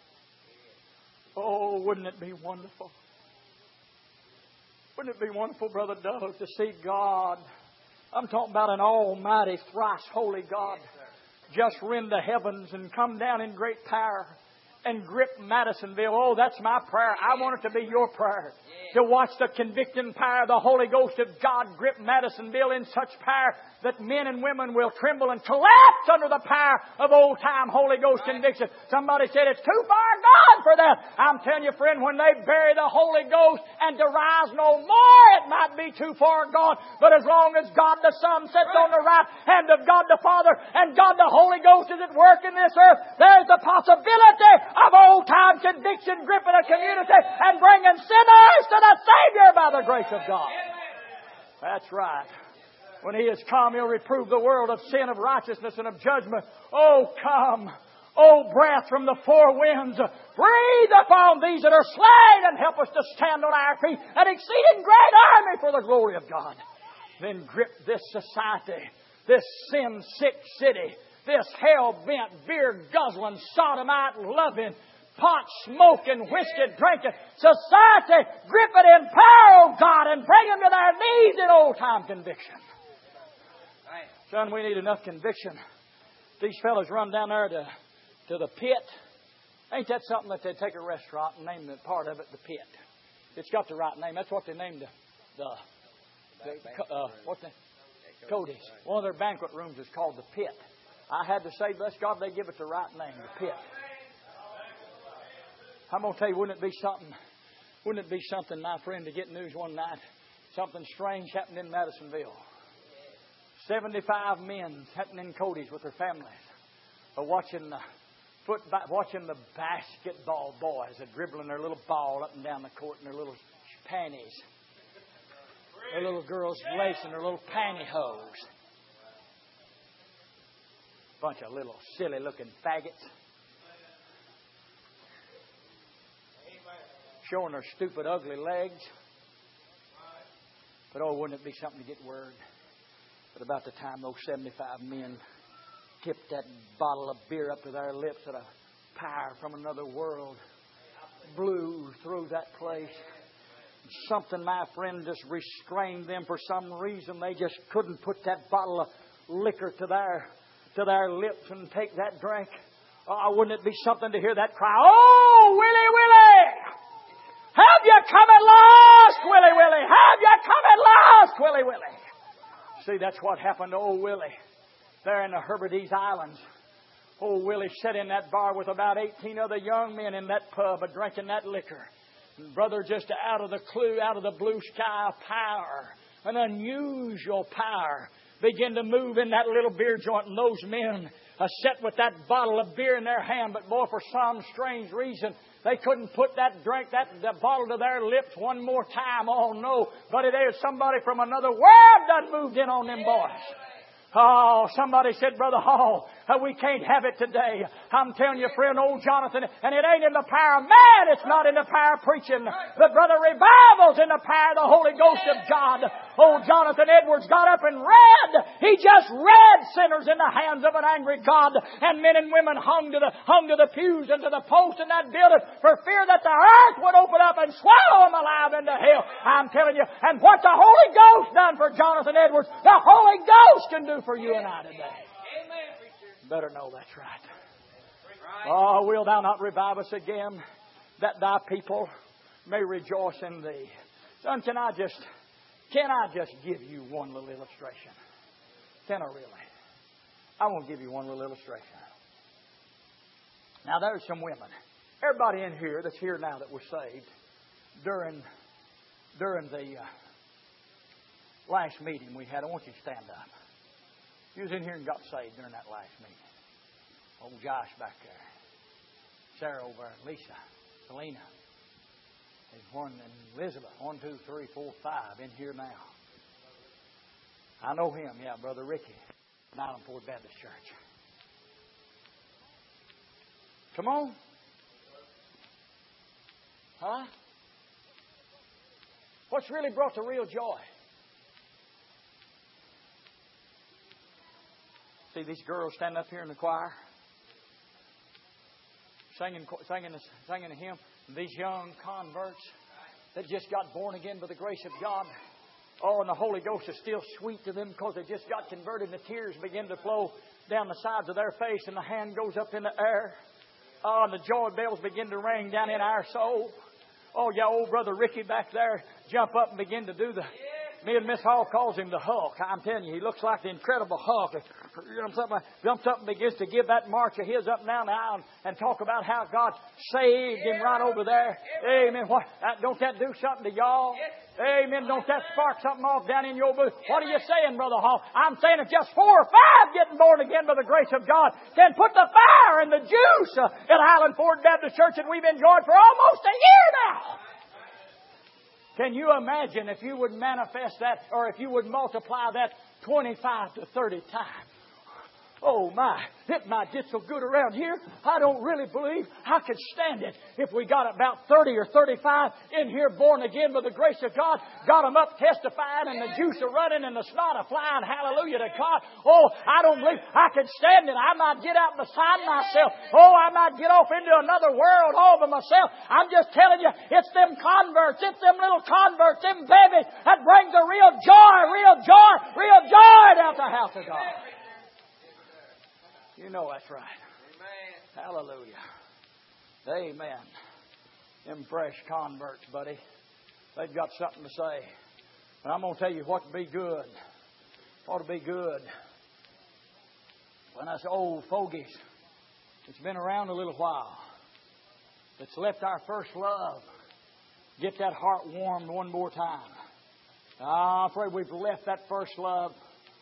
Oh, wouldn't it be wonderful? Wouldn't it be wonderful, Brother Doug, to see God? I'm talking about an almighty, thrice holy God. Just rend the heavens and come down in great power and grip Madisonville. Oh, that's my prayer. I want it to be your prayer. To watch the convicting power of the Holy Ghost of God grip Madisonville in such power that men and women will tremble and collapse under the power of old-time Holy Ghost conviction. Somebody said it's too far gone for that. I'm telling you, friend, when they bury the Holy Ghost and derives no more, it might be too far gone. But as long as God the Son sits on the right hand of God the Father and God the Holy Ghost is at work in this earth, there's the possibility of old-time conviction gripping a community and bringing sinners to the Savior by the grace of God. That's right. When He has come, He'll reprove the world of sin, of righteousness, and of judgment. Oh, come, oh, breath from the four winds, breathe upon these that are slain and help us to stand on our feet, an exceeding great army for the glory of God. Then grip this society, this sin-sick city, this hell-bent, beer-guzzling, sodomite-loving, pot-smoking, whiskey-drinking society. Grip it in power, oh God, and bring them to their knees in old-time conviction. Son, we need enough conviction. These fellas run down there to, to the pit. Ain't that something that they take a restaurant and name the part of it the pit? It's got the right name. That's what they named the, the, the uh, what's that? Cody's. One of their banquet rooms is called the Pit. I had to say, bless God, they give it the right name, the Pit. I'm going to tell you, wouldn't it be something, wouldn't it be something, my friend, to get news one night, something strange happened in Madisonville. seventy-five men sitting in Cody's with their families, are watching the foot, watching the basketball boys are dribbling their little ball up and down the court in their little panties. Their little girls lacing their little pantyhose. Bunch of little silly-looking faggots. Showing their stupid, ugly legs. But oh, wouldn't it be something to get word? But about the time those seventy-five men tipped that bottle of beer up to their lips, that a power from another world blew through that place. Something, my friend, just restrained them for some reason. They just couldn't put that bottle of liquor to their to their lips and take that drink. Oh, wouldn't it be something to hear that cry? Oh, Willie, Willie! Have you come at last, Willie, Willie? Have you come at last, Willie, Willie? See, that's what happened to old Willie there in the Hebrides Islands. Old Willie sat in that bar with about eighteen other young men in that pub, a-drinking that liquor. And brother, just out of the clue, out of the blue sky, power, an unusual power, began to move in that little beer joint. And those men uh, sat with that bottle of beer in their hand. But boy, for some strange reason, they couldn't put that drink, that, that bottle to their lips one more time. Oh, no. But there's somebody from another world that moved in on them boys. Oh, somebody said, Brother Hall, uh, we can't have it today. I'm telling you, friend, old Jonathan, and it ain't in the power of man. It's not in the power of preaching. But, brother, revival's in the power of the Holy Ghost of God. Old Jonathan Edwards got up and read. He just read sinners in the hands of an angry God. And men and women hung to the, hung to the pews and to the posts in that building for fear that the earth would open up and swallow them alive into hell. I'm telling you, and what the Holy Ghost done for Jonathan Edwards, the Holy Ghost can do for you and I today. Amen. Better know that's right. Oh, will thou not revive us again, that thy people may rejoice in thee? Son, can I just can I just give you one little illustration? Can I really? I want to give you one little illustration. Now there's some women. Everybody in here that's here now that was saved during during the uh, last meeting we had. I want you to stand up. You was in here and got saved during that last meeting. Old Josh back there. Sarah over there. Lisa. Selena. There's one. And Elizabeth. One, two, three, four, five. In here now. I know him. Yeah, Brother Ricky. Island Ford Baptist Church. Come on. Huh? What's really brought the real joy? See these girls standing up here in the choir, singing, singing, singing a hymn. These young converts that just got born again by the grace of God. Oh, and the Holy Ghost is still sweet to them because they just got converted. And the tears begin to flow down the sides of their face, and the hand goes up in the air. Oh, and the joy bells begin to ring down in our soul. Oh, yeah, old Brother Ricky back there jump up and begin to do the... Me and Miss Hall calls him the Hulk. I'm telling you, he looks like the Incredible Hulk. Jumps up and begins to give that march of his up and down the aisle and talk about how God saved him right over there. Amen. What? Don't that do something to y'all? Amen. Don't that spark something off down in your booth? What are you saying, Brother Hall? I'm saying if just four or five getting born again by the grace of God can put the fire and the juice at Highland Ford Baptist Church that we've enjoyed for almost a year now. Can you imagine if you would manifest that, or if you would multiply that twenty-five to thirty times? Oh my, it might get so good around here. I don't really believe I could stand it if we got about thirty or thirty-five in here born again by the grace of God. Got them up testifying and the juice are running and the snot are flying. Hallelujah to God. Oh, I don't believe I could stand it. I might get out beside myself. Oh, I might get off into another world all by myself. I'm just telling you, it's them converts. It's them little converts, them babies that brings a real joy, real joy, real joy down to the house of God. You know that's right. Amen. Hallelujah. Amen. Them fresh converts, buddy. They've got something to say. And I'm going to tell you what to be good. What to be good. When us old fogies, it's been around a little while, that's left our first love, get that heart warmed one more time. I'm afraid we've left that first love.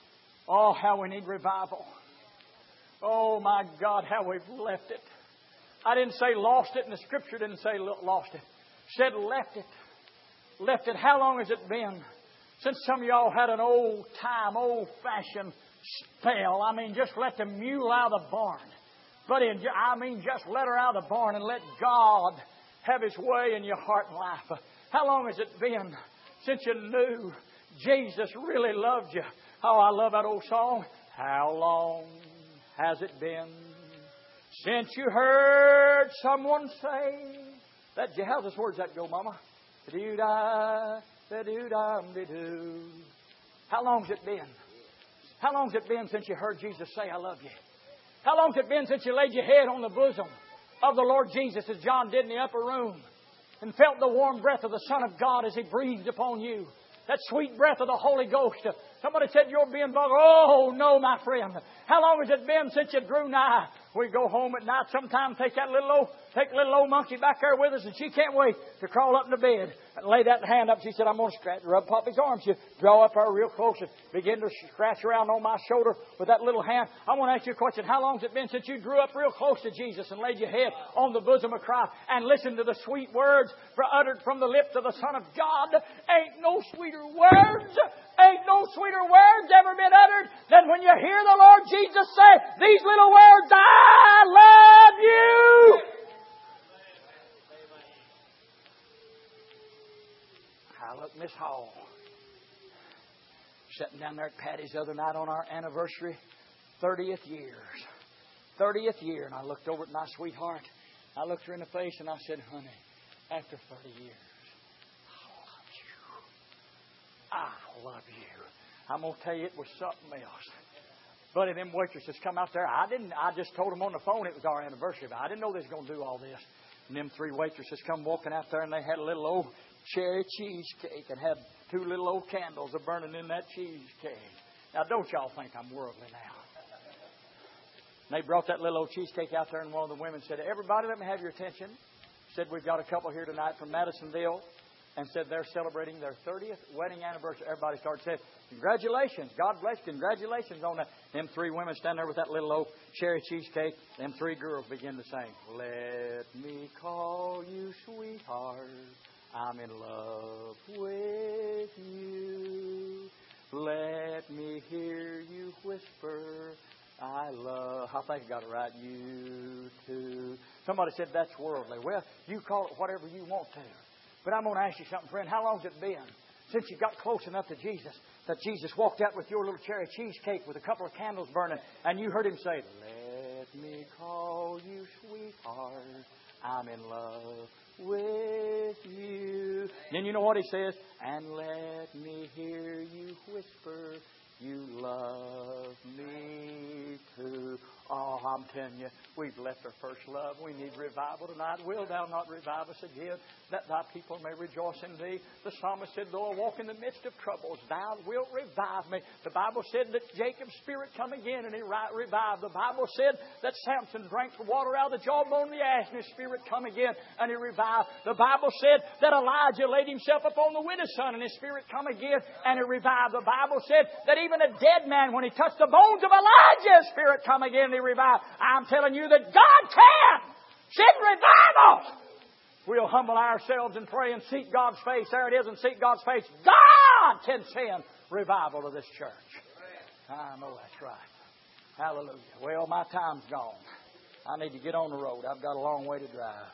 Oh, how we need revival. Oh, my God, how we've left it. I didn't say lost it, and the Scripture didn't say lost it. It said left it. Left it. How long has it been since some of y'all had an old-time, old-fashioned spell? I mean, just let the mule out of the barn. But in, I mean, just let her out of the barn and let God have His way in your heart and life. How long has it been since you knew Jesus really loved you? Oh, I love that old song. How long has it been since you heard someone say that? How does those words that go, Mama? Da-doo-da, da-doo-dum-de-doo. How long's it been? How long's it been since you heard Jesus say, I love you? How long's it been since you laid your head on the bosom of the Lord Jesus, as John did in the upper room, and felt the warm breath of the Son of God as He breathed upon you? That sweet breath of the Holy Ghost. Somebody said you're being bothered. Oh, no, my friend. How long has it been since you drew nigh? We go home at night sometimes, take that little old, take little old monkey back there with us, and she can't wait to crawl up in the bed and lay that hand up. She said, I'm going to scratch, rub Poppy's arm. She draw up her real close and begin to scratch around on my shoulder with that little hand. I want to ask you a question. How long has it been since you drew up real close to Jesus and laid your head on the bosom of Christ and listened to the sweet words uttered from the lips of the Son of God? Ain't no sweeter words, ain't no sweeter words ever been uttered than when you hear the Lord Jesus say these little words, I love you. I look, Miss Hall, sitting down there at Patty's the other night on our anniversary, thirtieth years. thirtieth year. And I looked over at my sweetheart. I looked her in the face and I said, honey, after thirty years, I love you. I'm going to tell you, it was something else. Buddy, them waitresses come out there. I didn't. I just told them on the phone it was our anniversary, but I didn't know they was going to do all this. And them three waitresses come walking out there, and they had a little old cherry cheesecake and had two little old candles a burning in that cheesecake. Now, don't y'all think I'm worldly now? And they brought that little old cheesecake out there, and one of the women said, everybody, let me have your attention. Said, we've got a couple here tonight from Madisonville, and said they're celebrating their thirtieth wedding anniversary. Everybody started saying, congratulations, God bless, congratulations on that. Them three women stand there with that little old cherry cheesecake. Them three girls begin to sing, let me call you sweetheart, I'm in love with you. Let me hear you whisper, I love, I think I got it right, you too. Somebody said that's worldly. Well, you call it whatever you want to. But I'm going to ask you something, friend. How long has it been since you got close enough to Jesus that Jesus walked out with your little cherry cheesecake with a couple of candles burning, and you heard Him say, let me call you sweetheart, I'm in love with you. Then you know what He says? And let me hear you whisper, you love me too. Oh, I'm telling you, we've left our first love. We need revival tonight. Will Thou not revive us again, that Thy people may rejoice in Thee? The psalmist said, though I walk in the midst of troubles, Thou wilt revive me. The Bible said that Jacob's spirit come again and he revived. The Bible said that Samson drank the water out of the jawbone of the ass and his spirit come again and he revived. The Bible said that Elijah laid himself upon the widow's son and his spirit come again and he revived. The Bible said that even a dead man, when he touched the bones of Elijah, his spirit come again and he revived. I'm telling you that God can send revival. We'll humble ourselves and pray and seek God's face. There it is, and seek God's face. God can send revival to this church. I know that's right. Hallelujah. Well, my time's gone. I need to get on the road. I've got a long way to drive.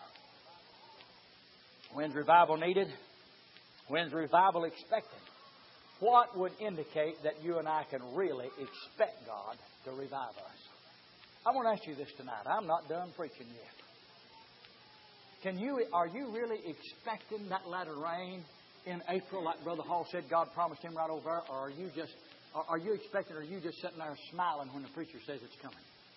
When's revival needed? When's revival expected? What would indicate that you and I can really expect God to revive us? I want to ask you this tonight. I'm not done preaching yet. Can you? Are you really expecting that latter rain in April, like Brother Hall said God promised him right over there? Or are you just, are you expecting, or are you just sitting there smiling when the preacher says it's coming?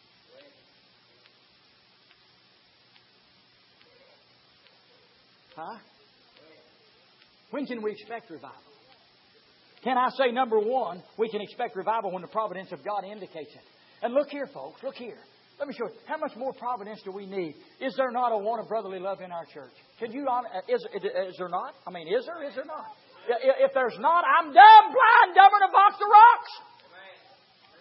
Huh? When can we expect revival? Can I say, number one, we can expect revival when the providence of God indicates it. And look here, folks, look here. Let me show you. How much more providence do we need? Is there not a want of brotherly love in our church? Can you, is, is there not? I mean, is there? Is there not? If there's not, I'm dumb, blind, dumber than a box of rocks.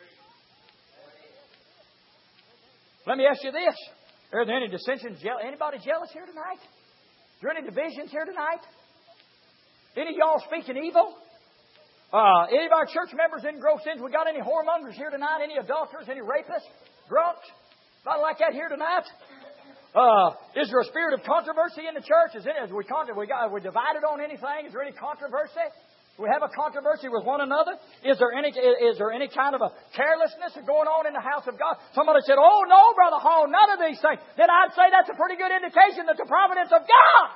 Let me ask you this. Are there any dissensions? Anybody jealous here tonight? Is there any divisions here tonight? Any of y'all speaking evil? Uh, any of our church members in gross sins? We got any whoremongers here tonight? Any adulterers? Any rapists? Drunks? Not like that here tonight? Uh, is there a spirit of controversy in the church? Is, it, is we, contra- we, got, are we divided on anything? Is there any controversy? Do we have a controversy with one another? Is there any is there any kind of a carelessness going on in the house of God? Somebody said, "Oh no, Brother Hall, none of these things." Then I'd say that's a pretty good indication that the providence of God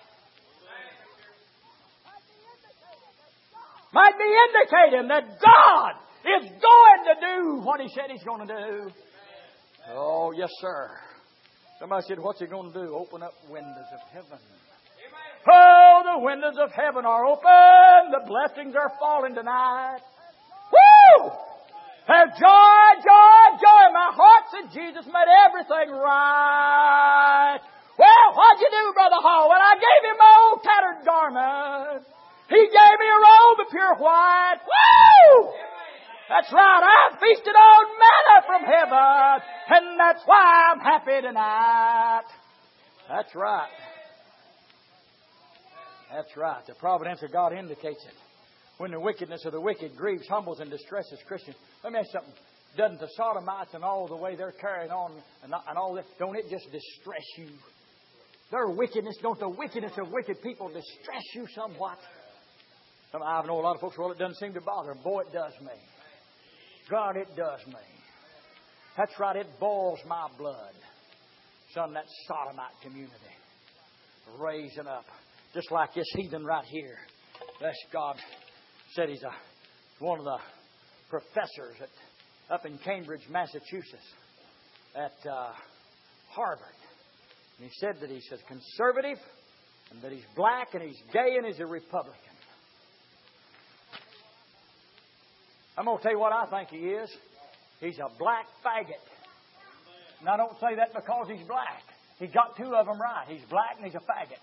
might be indicating that God is going to do what He said He's going to do. Oh yes, sir. Somebody said, "What's He going to do? Open up windows of heaven." Oh, the windows of heaven are open. The blessings are falling tonight. Woo! Have joy, joy, joy in my heart, said Jesus made everything right. Well, what'd you do, Brother Hall? Well, I gave him my old tattered garment. He gave me a robe of pure white. Woo! That's right. I feasted on manna from heaven. And that's why I'm happy tonight. That's right. That's right. The providence of God indicates it. When the wickedness of the wicked grieves, humbles, and distresses Christians. Let me ask you something. Doesn't the sodomites and all the way they're carrying on and, and all that, don't it just distress you? Their wickedness, don't the wickedness of wicked people distress you somewhat? Some, I know a lot of folks, well, it doesn't seem to bother them. Boy, it does me. God, it does me. That's right. It boils my blood. Son, that sodomite community raising up. Just like this heathen right here. Bless God. Said he's a, one of the professors at, up in Cambridge, Massachusetts, at uh, Harvard. And he said that he's a conservative, and that he's black, and he's gay, and he's a Republican. I'm going to tell you what I think he is. He's a black faggot. And I don't say that because he's black. He got two of them right. He's black and he's a faggot.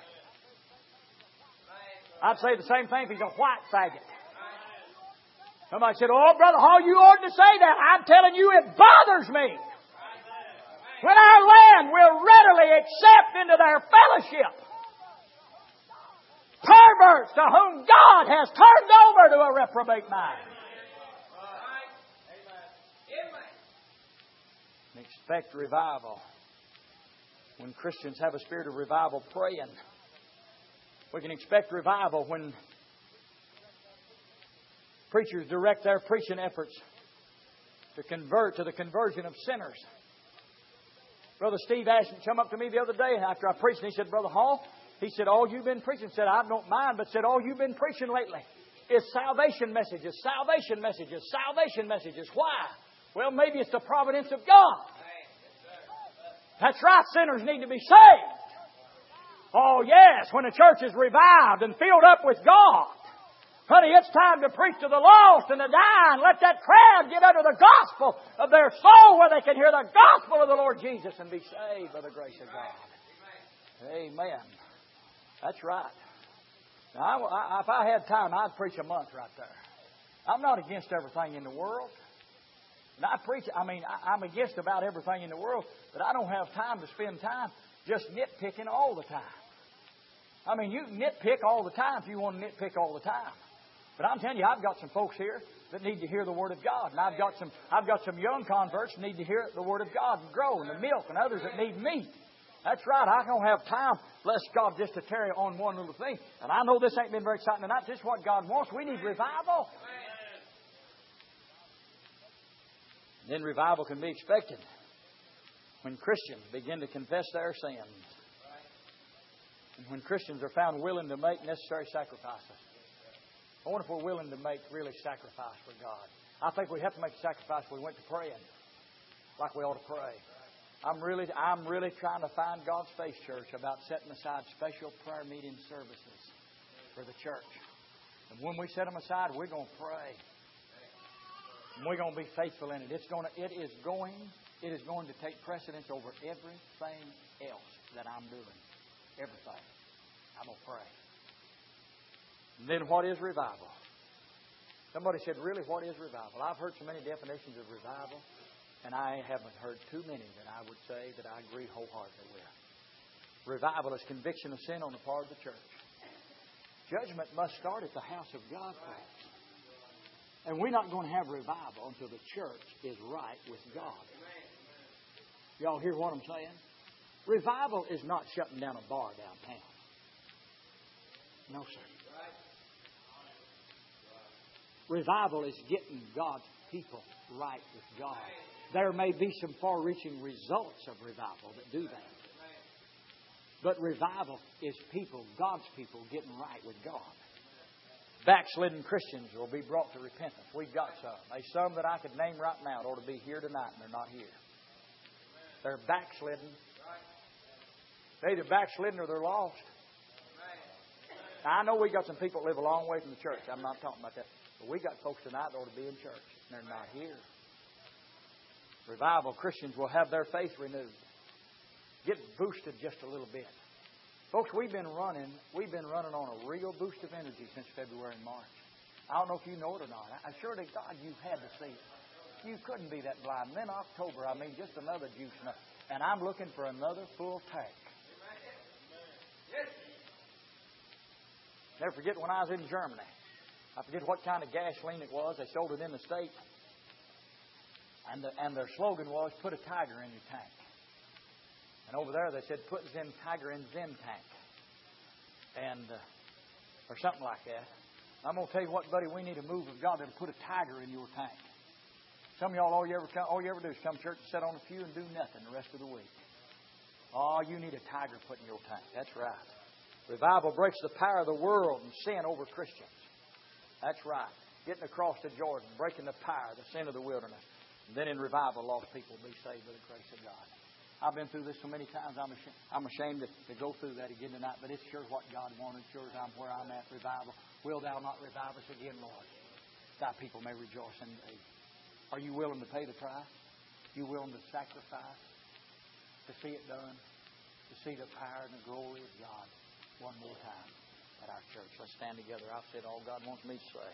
I'd say the same thing if he's a white faggot. Somebody said, "Oh, Brother Hall, you ought to say that." I'm telling you, it bothers me. When our land will readily accept into their fellowship perverts to whom God has turned over to a reprobate mind. And expect revival. When Christians have a spirit of revival praying, we can expect revival when preachers direct their preaching efforts to convert to the conversion of sinners. Brother Steve Ashton come up to me the other day after I preached, and he said, "Brother Hall," he said, "all you've been preaching," said, "I don't mind," but said, "all you've been preaching lately is salvation messages, salvation messages, salvation messages. Why?" Well, maybe it's the providence of God. That's right, sinners need to be saved. Oh, yes, when the church is revived and filled up with God. Honey, it's time to preach to the lost and the dying. Let that crowd get under the gospel of their soul where they can hear the gospel of the Lord Jesus and be saved by the grace of God. Amen. That's right. Now, I, I, if I had time, I'd preach a month right there. I'm not against everything in the world. And I preach, I mean, I, I'm against about everything in the world, but I don't have time to spend time just nitpicking all the time. I mean, you can nitpick all the time if you want to nitpick all the time. But I'm telling you, I've got some folks here that need to hear the Word of God. And I've got some I've got some young converts that need to hear the Word of God and grow, and the milk, and others that need meat. That's right. I don't have time, bless God, just to tarry on one little thing. And I know this ain't been very exciting tonight. This is what God wants. We need revival. Then revival can be expected when Christians begin to confess their sins. And when Christians are found willing to make necessary sacrifices. I wonder if we're willing to make really sacrifice for God. I think we have to make a sacrifice when we went to praying, like we ought to pray. I'm really, I'm really trying to find God's face, church, about setting aside special prayer meeting services for the church. And when we set them aside, we're going to pray. And we're going to be faithful in it. It's going to, it is going, it is going to take precedence over everything else that I'm doing. Everything. I'm going to pray. And then what is revival? Somebody said, really, what is revival? I've heard so many definitions of revival. And I haven't heard too many that I would say that I agree wholeheartedly with. Revival is conviction of sin on the part of the church. Judgment must start at the house of God first. And we're not going to have revival until the church is right with God. Y'all hear what I'm saying? Revival is not shutting down a bar downtown. No, sir. Revival is getting God's people right with God. There may be some far-reaching results of revival that do that. But revival is people, God's people, getting right with God. Backslidden Christians will be brought to repentance. We've got some. There's some that I could name right now that ought to be here tonight, and they're not here. They're backslidden. They're either backslidden or they're lost. Now, I know we got some people that live a long way from the church. I'm not talking about that. But we got folks tonight that ought to be in church, and they're not here. Revival Christians will have their faith renewed. Get boosted just a little bit. Folks, we've been running, we've been running on a real boost of energy since February and March. I don't know if you know it or not. I'm sure to God you've had to see it. You couldn't be that blind. And then October, I mean, just another juice. And I'm looking for another full tank. Never forget when I was in Germany. I forget what kind of gasoline it was. They sold it in the States. And, the, and their slogan was, put a tiger in your tank. And over there they said, put Zen tiger in Zen tank. And, uh, or something like that. I'm going to tell you what, buddy, we need a move of God that'll put a tiger in your tank. Some of y'all, all you ever come, all you ever do is come to church and sit on a pew and do nothing the rest of the week. Oh, you need a tiger put in your tank. That's right. Revival breaks the power of the world and sin over Christians. That's right. Getting across the Jordan, breaking the power, the sin of the wilderness. And then in revival, lost people will be saved by the grace of God. I've been through this so many times, I'm ashamed, I'm ashamed to, to go through that again tonight. But it's sure what God wanted. Sure as I'm where I'm at, revival. Will thou not revive us again, Lord? Thy people may rejoice in thee. Are you willing to pay the price? Are you willing to sacrifice to see it done? To see the power and the glory of God one more time at our church. Let's stand together. I've said all God wants me to say.